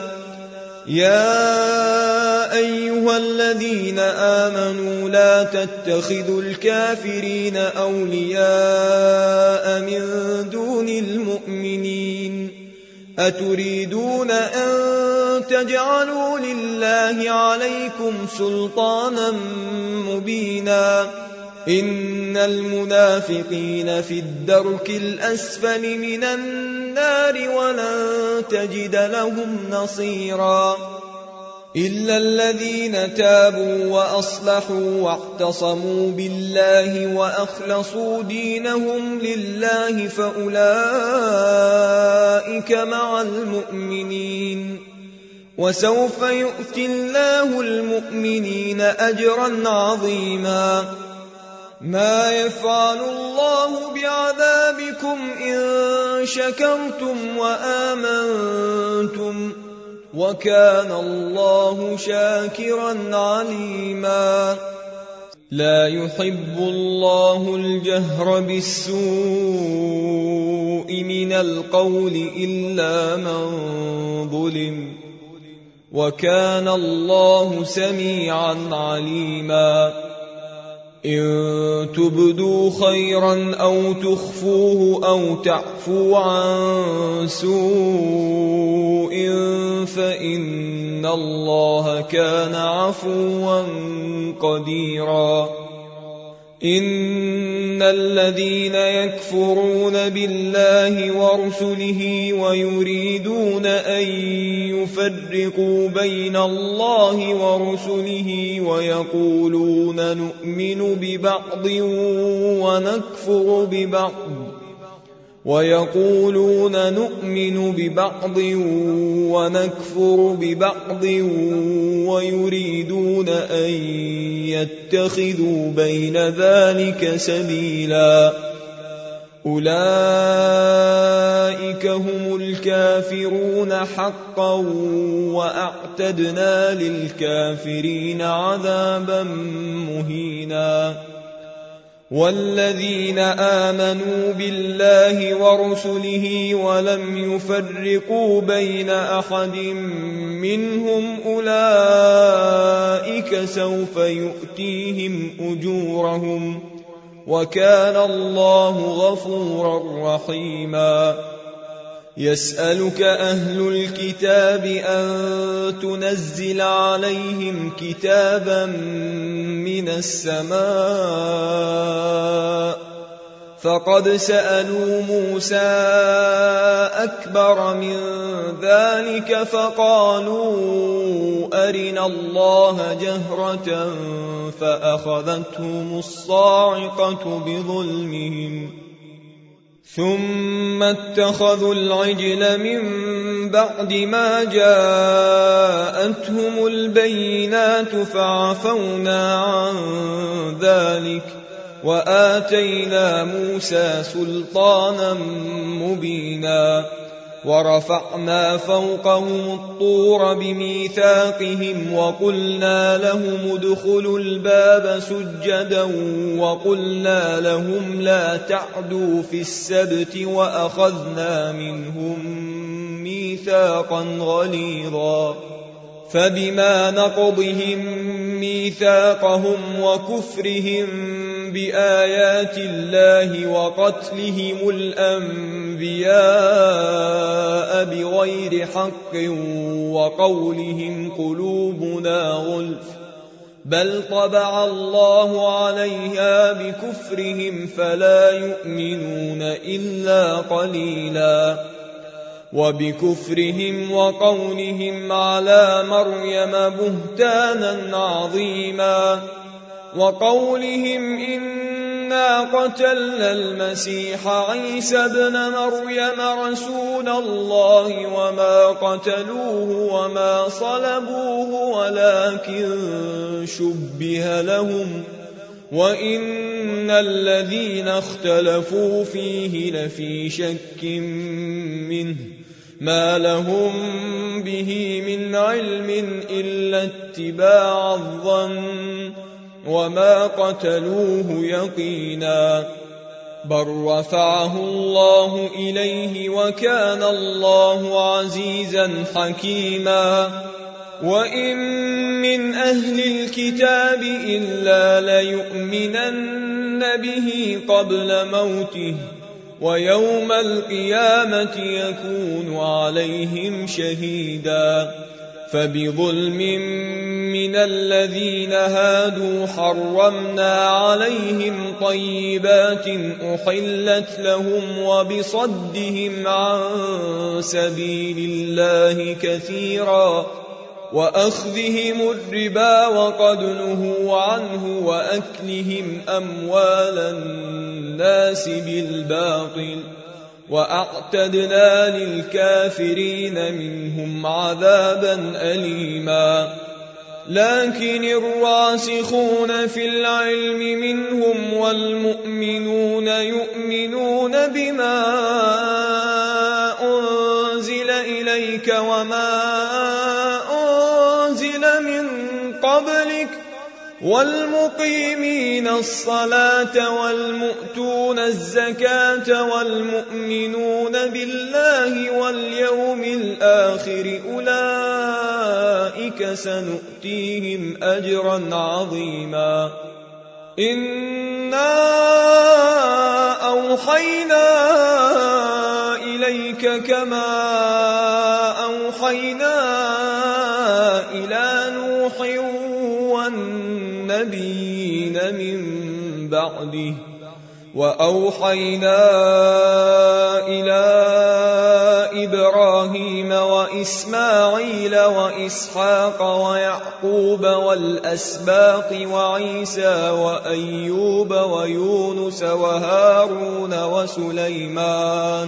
يا أيها الذين آمنوا لا تتخذوا الكافرين أولياء من دون المؤمنين أتريدون أن تجعلوا لله عليكم سلطانا مبينا إن المنافقين في الدرك الأسفل من النار ولن تجد لهم نصيرا إلا الذين تابوا وأصلحوا واعتصموا بالله وأخلصوا دينهم لله فأولئك مع المؤمنين وسوف يؤتي الله المؤمنين أجرا عظيما ما يفعل الله بعذابكم إن شكرتم وآمنتم وكان الله شاكرا عليما لا يحب الله الجهر بالسوء من القول إلا من ظلم وكان الله سميعا عليما إن تبدوا خيرا أو تخفوه أو تعفوا عن سوء فإن الله كان عفوا قديرا إن الذين يكفرون بالله ورسله ويريدون أن يفرقوا بين الله ورسله ويقولون نؤمن ببعض ونكفر ببعض ويريدون أن يتخذوا بين ذلك سبيلا أولئك هم الكافرون حقا وأعتدنا للكافرين عذابا مهينا والذين آمنوا بالله ورسله ولم يفرقوا بين أحد منهم أولئك سوف يؤتيهم أجورهم وكان الله غفورا رحيما يسألك أهل الكتاب أن تنزل عليهم كتابا من السماء فقد سألوا موسى أكبر من ذلك فقالوا أرنا الله جهرة فأخذتهم الصاعقة بظلمهم ثم اتخذوا العجل من بعد ما جاءتهم البينات فعفونا عن ذلك وآتينا موسى سلطانا مبينا ورفعنا فوقهم الطور بميثاقهم وقلنا لهم ادخلوا الباب سجدا وقلنا لهم لا تعدوا في السبت وأخذنا منهم ميثاقا غليظا فبما نقضهم ميثاقهم وكفرهم بآيات الله وقتلهم الأنبياء بغير حق وقولهم قلوبنا غلف بل طبع الله عليها بكفرهم فلا يؤمنون إلا قليلا وبكفرهم وقولهم على مريم بهتانا عظيما وقولهم إنا قتلنا المسيح عيسى ابن مريم رسول الله وما قتلوه وما صلبوه ولكن شبه لهم وإن الذين اختلفوا فيه لفي شك منه ما لهم به من علم إلا اتباع الظن وما قتلوه يقينا بل رفعه الله إليه وكان الله عزيزا حكيما وإن من أهل الكتاب إلا ليؤمنن به قبل موته ويوم القيامة يكون عليهم شهيدا فبظلم من الذين هادوا حرمنا عليهم طيبات أحلت لهم وبصدهم عن سبيل الله كثيرا وأخذهم الربا وقد نهوا عنه وأكلهم أموال الناس بالباطل وأعتدنا للكافرين منهم عذابا أليما لكن الراسخون في العلم منهم والمؤمنون يؤمنون بما أنزل إليك وما أنزل من قبلك والمقيمين الصلاة والمؤتون الزكاة والمؤمنون بالله واليوم الآخر أولئك سنؤتيهم أجرا عظيما إنا أوحينا إليك كما أوحينا إلى نوح والنبيين من بعده وأوحينا إلى إبراهيم وإسماعيل وإسحاق ويعقوب والأسباط وعيسى وأيوب ويونس وهارون وسليمان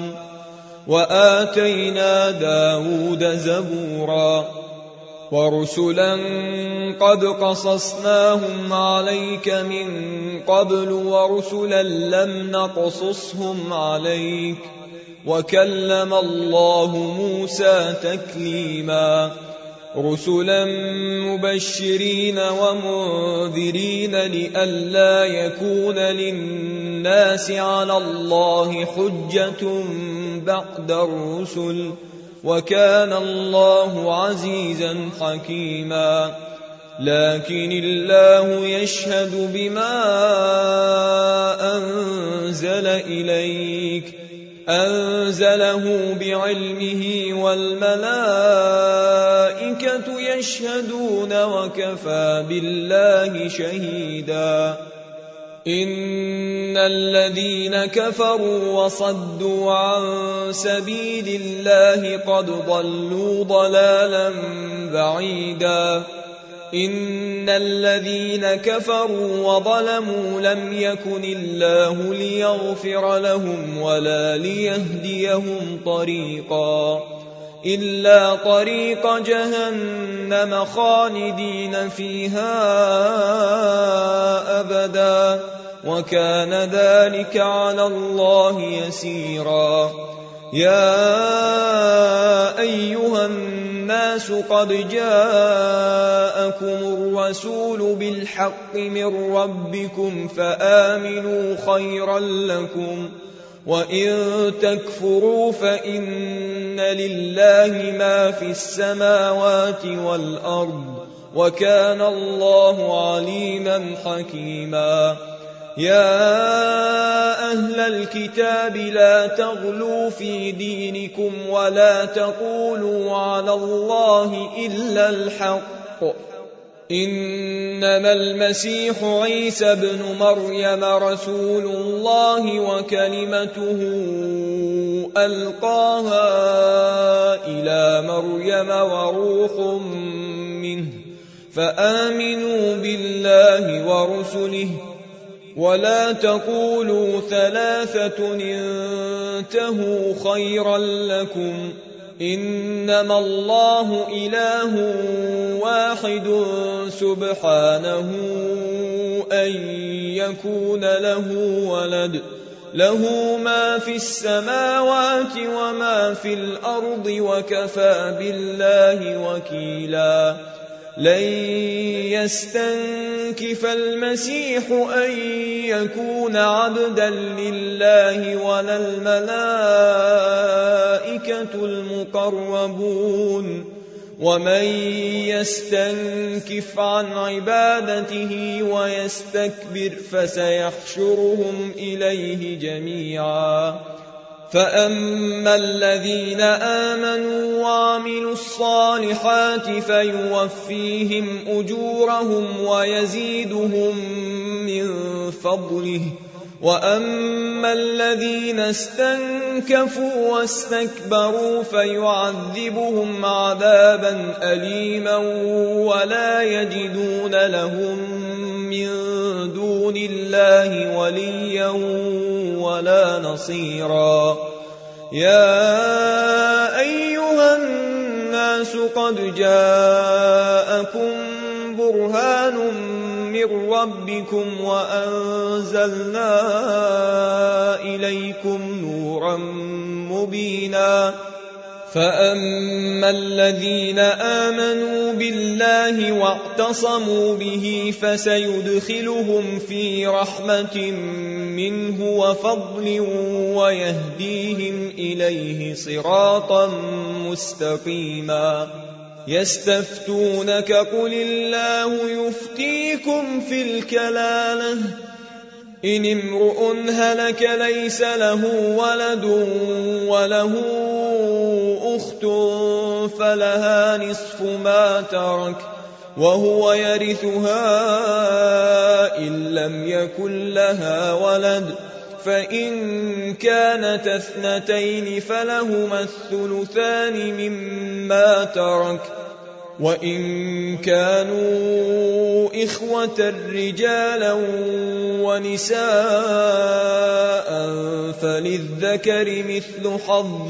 وآتينا داود زبورا ورسلا قد قصصناهم عليك من قبل ورسلا لم نقصصهم عليك وكلم الله موسى تكليما رسلا مبشرين ومنذرين لئلا يكون للناس على الله حجة بعد الرسل وكان الله عزيزا حكيما لكن الله يشهد بما أنزل إليك أنزله بعلمه والملائكة يشهدون وكفى بالله شهيدا إن الذين كفروا وصدوا عن سبيل الله قد ضلوا ضلالا بعيدا إن الذين كفروا وظلموا لم يكن الله ليغفر لهم ولا ليهديهم طريقا إلا طريق جهنم خالدين فيها أبدا وكان ذلك على الله يسيرا يا أيها الناس قد جاءكم الرسول بالحق من ربكم فآمنوا خيرا لكم وإن تكفروا فإن لله ما في السماوات والأرض وكان الله عليما حكيما يا أهل الكتاب لا تغلوا في دينكم ولا تقولوا على الله إلا الحق إنما المسيح عيسى ابن مريم رسول الله وكلمته ألقاها إلى مريم وروح منه فآمنوا بالله ورسله ولا تقولوا ثلاثة انتهوا خيرا لكم إنما الله إله واحد سبحانه أن يكون له ولد له ما في السماوات وما في الأرض وكفى بالله وكيلا لن يستنكف المسيح أن يكون عبدا لله ولا الملائكة المقربون ومن يستنكف عن عبادته ويستكبر فسيحشرهم إليه جميعا فأما الذين آمنوا وعملوا الصالحات فيوفيهم أجورهم ويزيدهم من فضله وأما الذين استنكفوا واستكبروا فيعذبهم عذابا أليما ولا يجدون لهم من دون الله وليا ولا نصيرا يا أيها الناس قد جاءكم برهان من ربكم وأنزلنا إليكم نورا مبينا فأما الذين آمنوا بالله واعتصموا به فسيدخلهم في رحمة منه وفضل ويهديهم إليه صراطا مستقيما يستفتونك قل الله يفتيكم في الكلالة إن امرؤ هلك ليس له ولد وله أخت فلها نصف ما ترك وهو يرثها إن لم يكن لها ولد فإن كانت اثنتين فلهما الثلثان مما ترك وإن كانوا إخوة رجالا ونساء فللذكر مثل حظ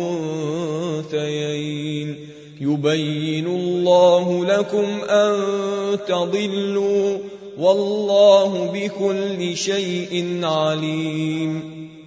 الأنثيين يبين الله لكم أن تضلوا والله بكل شيء عليم